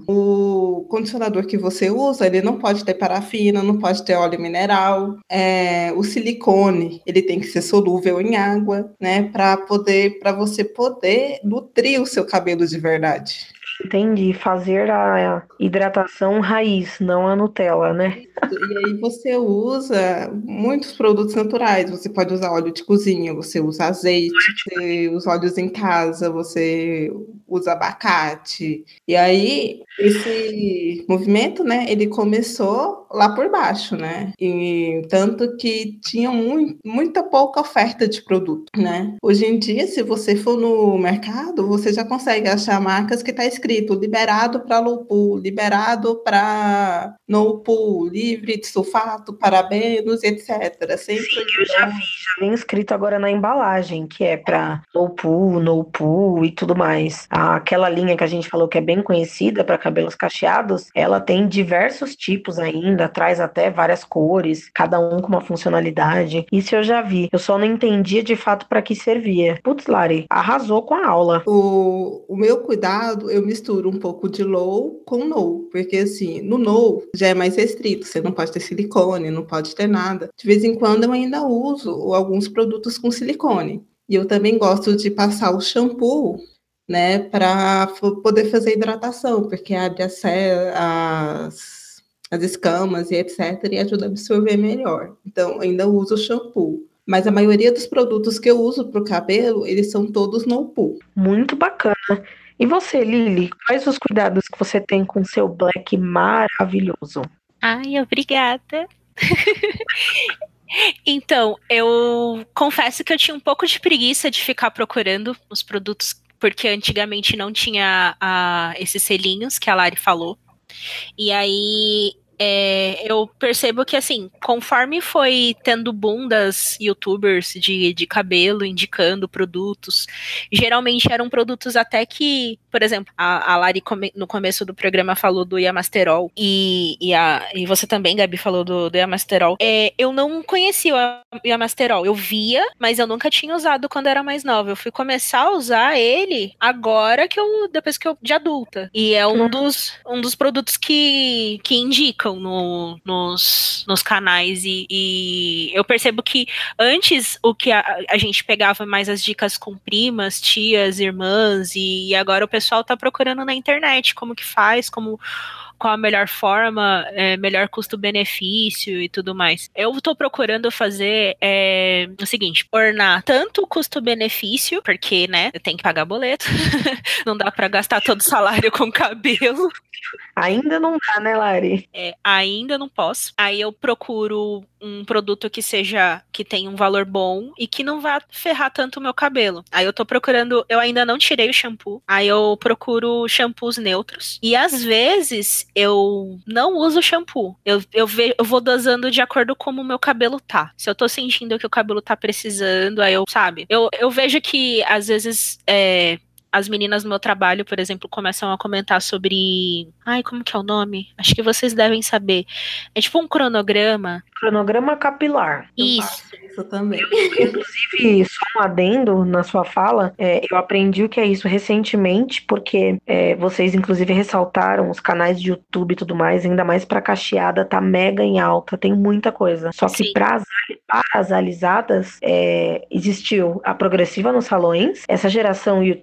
Speaker 3: O condicionador que você usa, ele não pode ter parafina, não pode ter óleo mineral. O silicone, ele tem que ser solúvel em água, né? Para você poder nutrir o seu cabelo de verdade.
Speaker 1: Entendi. Fazer a hidratação raiz, não a Nutella, né?
Speaker 3: E aí você usa muitos produtos naturais. Você pode usar óleo de cozinha, você usa azeite, você usa óleos em casa, você usa abacate. E aí esse movimento, né, ele começou lá por baixo, né? E tanto que tinha muita pouca oferta de produto, né? Hoje em dia, se você for no mercado, você já consegue achar marcas que está escrito liberado para low pool, liberado para no pool, livre de sulfato, parabenos, etc. Sempre
Speaker 1: Sim, eu já vi escrito agora na embalagem, que é para low pool, no pool e tudo mais. Aquela linha que a gente falou que é bem conhecida para cabelos cacheados, ela tem diversos tipos ainda, traz até várias cores, cada um com uma funcionalidade. Isso eu já vi. Eu só não entendia de fato para que servia. Putz, Lari, arrasou com a aula.
Speaker 3: O meu cuidado, eu misturo um pouco de low com no, porque assim, no no já é mais restrito, você não pode ter silicone, não pode ter nada. De vez em quando eu ainda uso alguns produtos com silicone. E eu também gosto de passar o shampoo, né, para poder fazer hidratação, porque abre as escamas e etc, e ajuda a absorver melhor. Então, ainda uso o shampoo. Mas a maioria dos produtos que eu uso para o cabelo, eles são todos no pool.
Speaker 1: Muito bacana. E você, Lili, quais os cuidados que você tem com seu black maravilhoso?
Speaker 2: Ai, obrigada. Então, eu confesso que eu tinha um pouco de preguiça de ficar procurando os produtos, porque antigamente não tinha esses selinhos que a Lari falou. E aí eu percebo que, assim, conforme foi tendo boom das youtubers de cabelo indicando produtos, geralmente eram produtos até que, por exemplo, a Lari no começo do programa falou do Yamasterol e você também, Gabi, falou do Yamasterol. Eu não conhecia o Yamasterol, eu via, mas eu nunca tinha usado quando era mais nova. Eu fui começar a usar ele agora depois que eu de adulta. E é um dos produtos que indicam nos canais e eu percebo que antes o que a gente pegava mais as dicas com primas, tias, irmãs e agora o pessoal tá procurando na internet como que faz, qual a melhor forma, melhor custo-benefício e tudo mais. Eu tô procurando fazer o seguinte, ornar tanto o custo-benefício, porque, né, eu tenho que pagar boleto, não dá pra gastar todo o salário com cabelo.
Speaker 1: Ainda não dá, né, Lari?
Speaker 2: Ainda não posso. Aí eu procuro um produto que tenha um valor bom e que não vá ferrar tanto o meu cabelo. Aí eu tô procurando, eu ainda não tirei o shampoo, aí eu procuro shampoos neutros. E às vezes eu não uso shampoo. Eu vou dosando de acordo com como o meu cabelo tá. Se eu tô sentindo que o cabelo tá precisando, aí eu vejo que às vezes as meninas do meu trabalho, por exemplo, começam a comentar sobre... Ai, como que é o nome? Acho que vocês devem saber. É tipo um cronograma.
Speaker 1: Cronograma capilar.
Speaker 3: Isso também.
Speaker 1: Inclusive, só um adendo na sua fala, eu aprendi o que é isso recentemente, porque vocês, inclusive, ressaltaram os canais de YouTube e tudo mais, ainda mais pra cacheada, tá mega em alta, tem muita coisa. Só que para as alisadas, existiu a progressiva nos salões, essa geração YouTube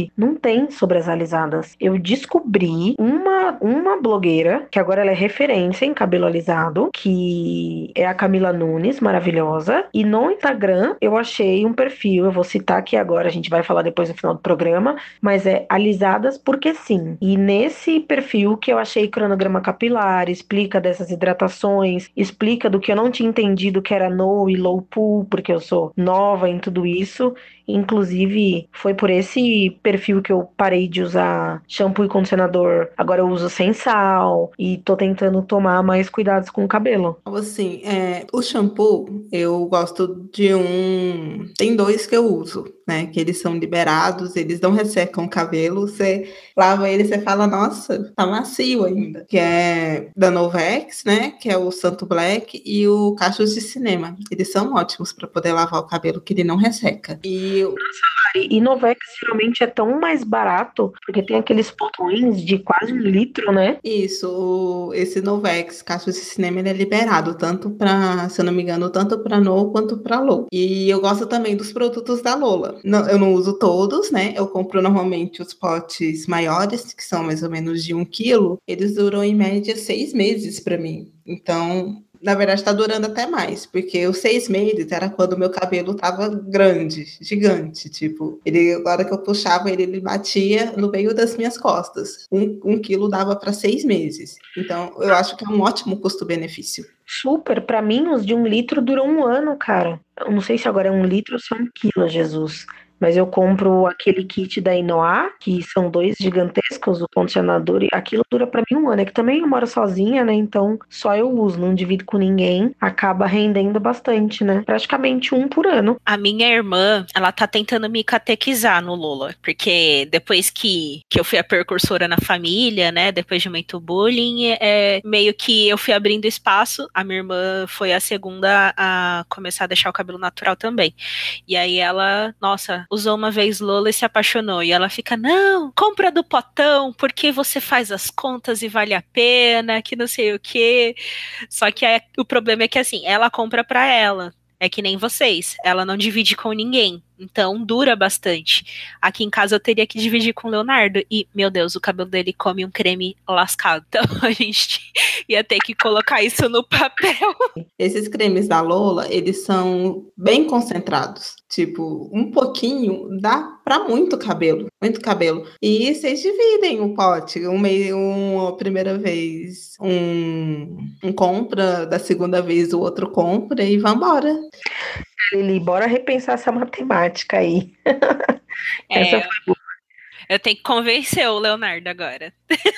Speaker 1: YouTube não tem sobre as alisadas. Eu descobri uma blogueira, que agora ela é referência em cabelo alisado, que é a Camila Nunes, maravilhosa. E no Instagram eu achei um perfil, eu vou citar aqui agora, a gente vai falar depois no final do programa, mas é Alisadas Porque Sim. E nesse perfil que eu achei cronograma capilar, explica dessas hidratações, explica do que eu não tinha entendido que era no e low pool, porque eu sou nova em tudo isso. Inclusive, foi por esse perfil que eu parei de usar shampoo e condicionador. Agora eu uso sem sal e tô tentando tomar mais cuidados com o cabelo.
Speaker 3: Assim, o shampoo, eu gosto de um... Tem 2 que eu uso, né? Que eles são liberados, eles não ressecam o cabelo. Você lava ele e você fala, nossa, tá macio ainda. Que é da Novex, né? Que é o Santo Black e o Cachos de Cinema. Eles são ótimos para poder lavar o cabelo, que ele não resseca.
Speaker 1: E Novex geralmente é tão mais barato, porque tem aqueles potões de quase 1 litro, né?
Speaker 3: Isso, esse Novex, Cachos de Cinema, ele é liberado, tanto para, se eu não me engano, tanto para No quanto para Low. E eu gosto também dos produtos da Lola. Não, eu não uso todos, né? Eu compro normalmente os potes maiores, que são mais ou menos de 1 quilo. Eles duram em média 6 meses para mim. Então, na verdade, tá durando até mais, porque os 6 meses era quando o meu cabelo tava grande, gigante, tipo, a hora que eu puxava ele batia no meio das minhas costas. 1 quilo dava para 6 meses. Então, eu acho que é um ótimo custo-benefício.
Speaker 1: Super, pra mim os de 1 litro duram 1 ano, cara. Eu não sei se agora é 1 litro ou se é 1 quilo, Jesus. Mas eu compro aquele kit da Inoa, que são 2 gigantescos, o condicionador, e aquilo dura pra mim 1 ano. É que também eu moro sozinha, né? Então só eu uso, não divido com ninguém. Acaba rendendo bastante, né? Praticamente 1 por ano.
Speaker 2: A minha irmã, ela tá tentando me catequizar no Lola, porque depois que eu fui a precursora na família, né? Depois de muito bullying, meio que eu fui abrindo espaço. A minha irmã foi a segunda a começar a deixar o cabelo natural também. E aí ela, nossa, usou uma vez Lola e se apaixonou. E ela fica, não, compra do potão, porque você faz as contas e vale a pena, que não sei o quê. Só que o problema é que, assim, ela compra pra ela. É que nem vocês, ela não divide com ninguém. Então, dura bastante. Aqui em casa eu teria que dividir com o Leonardo. E, meu Deus, o cabelo dele come um creme lascado. Então, a gente ia ter que colocar isso no papel.
Speaker 3: Esses cremes da Lola, eles são bem concentrados. Tipo, um pouquinho dá pra muito cabelo. Muito cabelo. E vocês dividem o pote. A primeira vez um compra, da segunda vez o outro compra e vambora.
Speaker 1: Lili, bora repensar essa matemática aí. Essa foi boa.
Speaker 2: Eu tenho que convencer o Leonardo agora.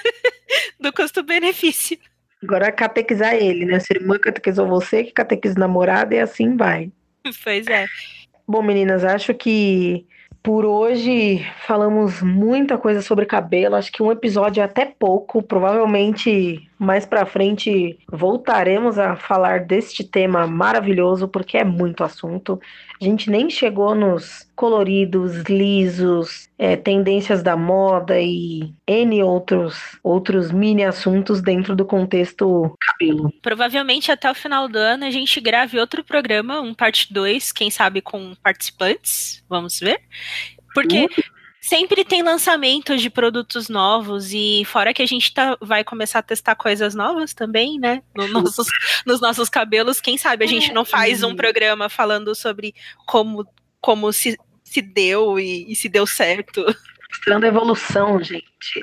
Speaker 2: Do custo-benefício.
Speaker 1: Agora catequizar ele, né? Sua irmã catequizou você, que catequiza o namorado, e assim vai.
Speaker 2: Pois é.
Speaker 1: Bom, meninas, acho que por hoje falamos muita coisa sobre cabelo. Acho que um episódio é até pouco. Provavelmente mais pra frente voltaremos a falar deste tema maravilhoso, porque é muito assunto. A gente nem chegou nos coloridos, lisos, tendências da moda e N outros mini assuntos dentro do contexto cabelo.
Speaker 2: Provavelmente até o final do ano a gente grave outro programa, um parte 2, quem sabe com participantes. Vamos ver. Porque sempre tem lançamentos de produtos novos e fora que a gente vai começar a testar coisas novas também, né? Nos nossos cabelos. Quem sabe a gente não faz um programa falando sobre como se deu e se deu certo.
Speaker 1: Mostrando a evolução, gente.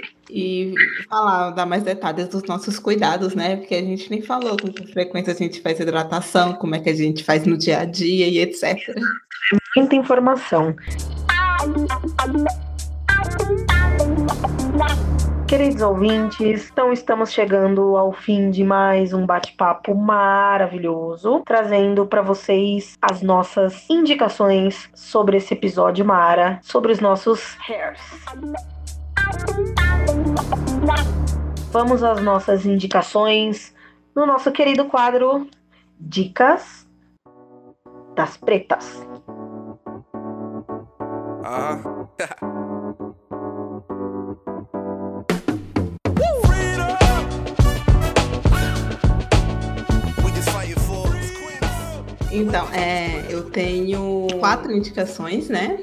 Speaker 3: E dar mais detalhes dos nossos cuidados, né? Porque a gente nem falou com que frequência a gente faz hidratação, como é que a gente faz no dia a dia e etc.
Speaker 1: Muita informação. Queridos ouvintes, então estamos chegando ao fim de mais um bate-papo maravilhoso, trazendo para vocês as nossas indicações sobre esse episódio mara, sobre os nossos hairs. Vamos às nossas indicações no nosso querido quadro Dicas das Pretas.
Speaker 3: Então, eu tenho 4 indicações, né?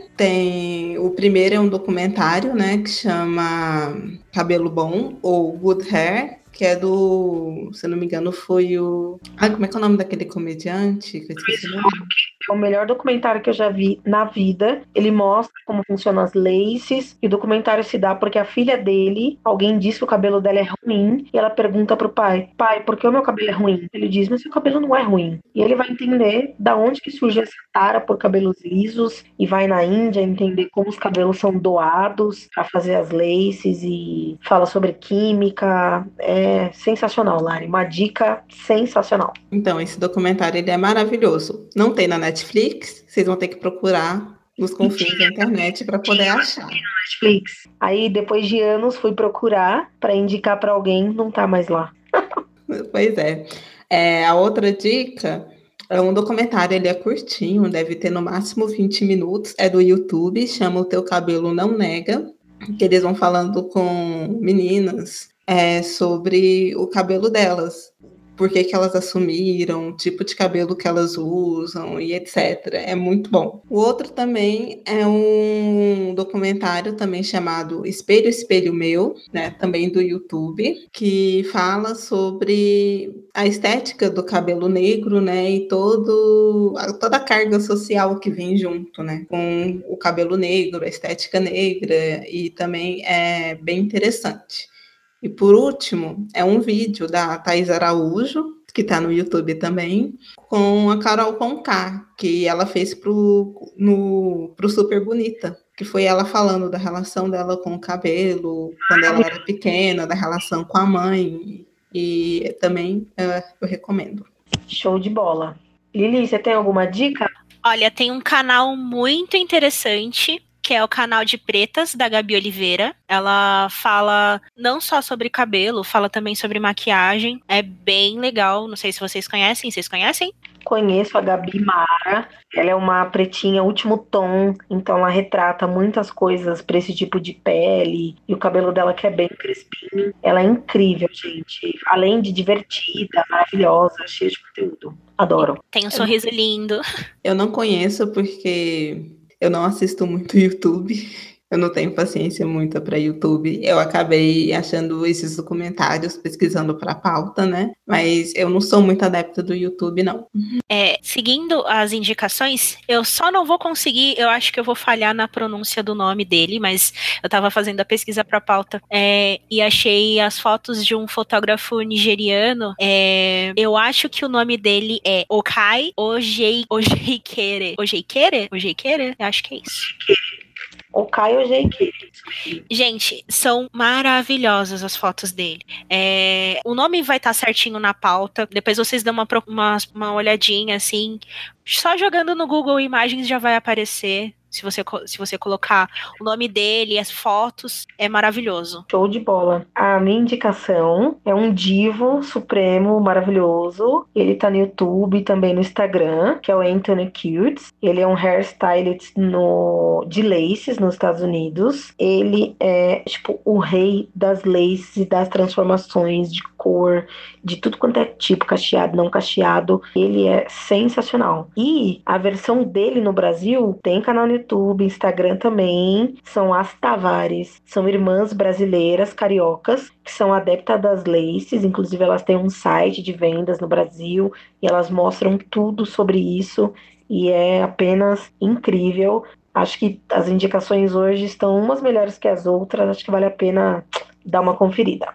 Speaker 3: O primeiro é um documentário, né, que chama Cabelo Bom, ou Good Hair, que é se eu não me engano, foi o... como é que é o nome daquele comediante? Que eu esqueci o nome.
Speaker 1: É o melhor documentário que eu já vi na vida. Ele mostra como funcionam as laces. E o documentário se dá porque a filha dele, alguém diz que o cabelo dela é ruim. E ela pergunta pro pai: pai, por que o meu cabelo é ruim? Ele diz: mas seu cabelo não é ruim. E ele vai entender da onde que surge essa tara por cabelos lisos. E vai na Índia entender como os cabelos são doados para fazer as laces. E fala sobre química. É sensacional, Lari. Uma dica sensacional.
Speaker 3: Então, esse documentário ele é maravilhoso. Não tem na Netflix, vocês vão ter que procurar nos confins da internet para poder achar.
Speaker 1: Netflix. Aí, depois de anos, fui procurar para indicar para alguém, não tá mais lá.
Speaker 3: Pois é. A outra dica é um documentário, ele é curtinho, deve ter no máximo 20 minutos, é do YouTube, chama O Teu Cabelo Não Nega, que eles vão falando com meninas sobre o cabelo delas. Por que elas assumiram, o tipo de cabelo que elas usam e etc. É muito bom. O outro também é um documentário também chamado Espelho, Espelho Meu, né, também do YouTube, que fala sobre a estética do cabelo negro, né, e toda a carga social que vem junto, né, com o cabelo negro, a estética negra, e também é bem interessante. E por último, é um vídeo da Thaís Araújo, que está no YouTube também, com a Carol Conká, que ela fez pro Super Bonita, que foi ela falando da relação dela com o cabelo, quando ela era pequena, da relação com a mãe, e também eu recomendo.
Speaker 1: Show de bola. Lili, você tem alguma dica?
Speaker 2: Olha, tem um canal muito interessante, que é o canal de Pretas, da Gabi Oliveira. Ela fala não só sobre cabelo, fala também sobre maquiagem. É bem legal. Não sei se vocês conhecem. Vocês conhecem?
Speaker 1: Conheço a Gabi Mara. Ela é uma pretinha último tom, então ela retrata muitas coisas para esse tipo de pele. E o cabelo dela que é bem crespinho. Ela é incrível, gente. Além de divertida, maravilhosa, cheia de conteúdo. Adoro.
Speaker 2: Tem um sorriso lindo.
Speaker 3: Eu não conheço porque eu não assisto muito YouTube, eu não tenho paciência muita para YouTube. Eu acabei achando esses documentários, pesquisando para a pauta, né? Mas eu não sou muito adepta do YouTube, não.
Speaker 2: Seguindo as indicações, eu só não vou conseguir, eu acho que eu vou falhar na pronúncia do nome dele, mas eu estava fazendo a pesquisa para a pauta e achei as fotos de um fotógrafo nigeriano. Eu acho que o nome dele é Okai Ojeikere. Ojeikere? Eu acho que é isso.
Speaker 1: O Caio Jeike.
Speaker 2: Gente, são maravilhosas as fotos dele. O nome vai estar certinho na pauta. Depois vocês dão uma olhadinha assim. Só jogando no Google Imagens já vai aparecer. Se você colocar o nome dele, as fotos, é maravilhoso.
Speaker 1: Show de bola. A minha indicação é um divo supremo maravilhoso. Ele tá no YouTube e também no Instagram, que é o Anthony Curtis. Ele é um hairstylist de laces nos Estados Unidos. Ele é, tipo, o rei das laces e das transformações de cor, de tudo quanto é tipo, cacheado, não cacheado. Ele é sensacional. E a versão dele no Brasil tem canal no YouTube, Instagram também. São as Tavares. São irmãs brasileiras, cariocas, que são adeptas das laces. Inclusive, elas têm um site de vendas no Brasil e elas mostram tudo sobre isso. E é apenas incrível. Acho que as indicações hoje estão umas melhores que as outras. Acho que vale a pena dar uma conferida.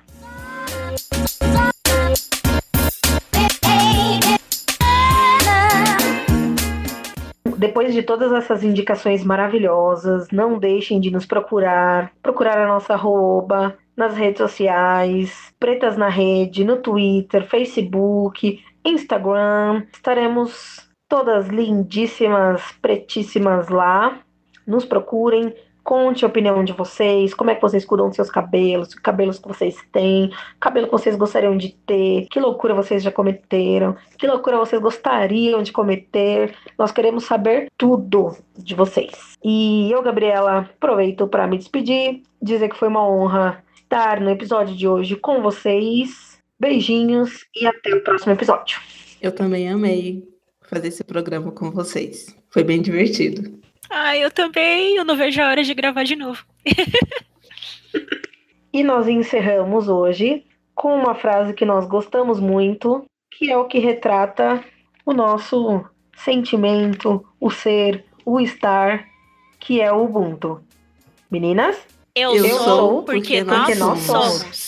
Speaker 1: Depois de todas essas indicações maravilhosas, não deixem de nos procurar a nossa arroba nas redes sociais, Pretas na Rede, no Twitter, Facebook, Instagram. Estaremos todas lindíssimas, pretíssimas lá. Nos procurem. Conte a opinião de vocês, como é que vocês cuidam dos seus cabelos, que cabelos que vocês têm, cabelo que vocês gostariam de ter, que loucura vocês já cometeram, que loucura vocês gostariam de cometer. Nós queremos saber tudo de vocês. E eu, Gabriela, aproveito para me despedir, dizer que foi uma honra estar no episódio de hoje com vocês. Beijinhos e até o próximo episódio.
Speaker 3: Eu também amei. fazer esse programa com vocês. Foi bem divertido.
Speaker 2: Eu também. Eu não vejo a hora de gravar de novo.
Speaker 1: E nós encerramos hoje com uma frase que nós gostamos muito, que é o que retrata o nosso sentimento, o ser, o estar, que é o Ubuntu. Meninas?
Speaker 2: Eu sou porque nós somos.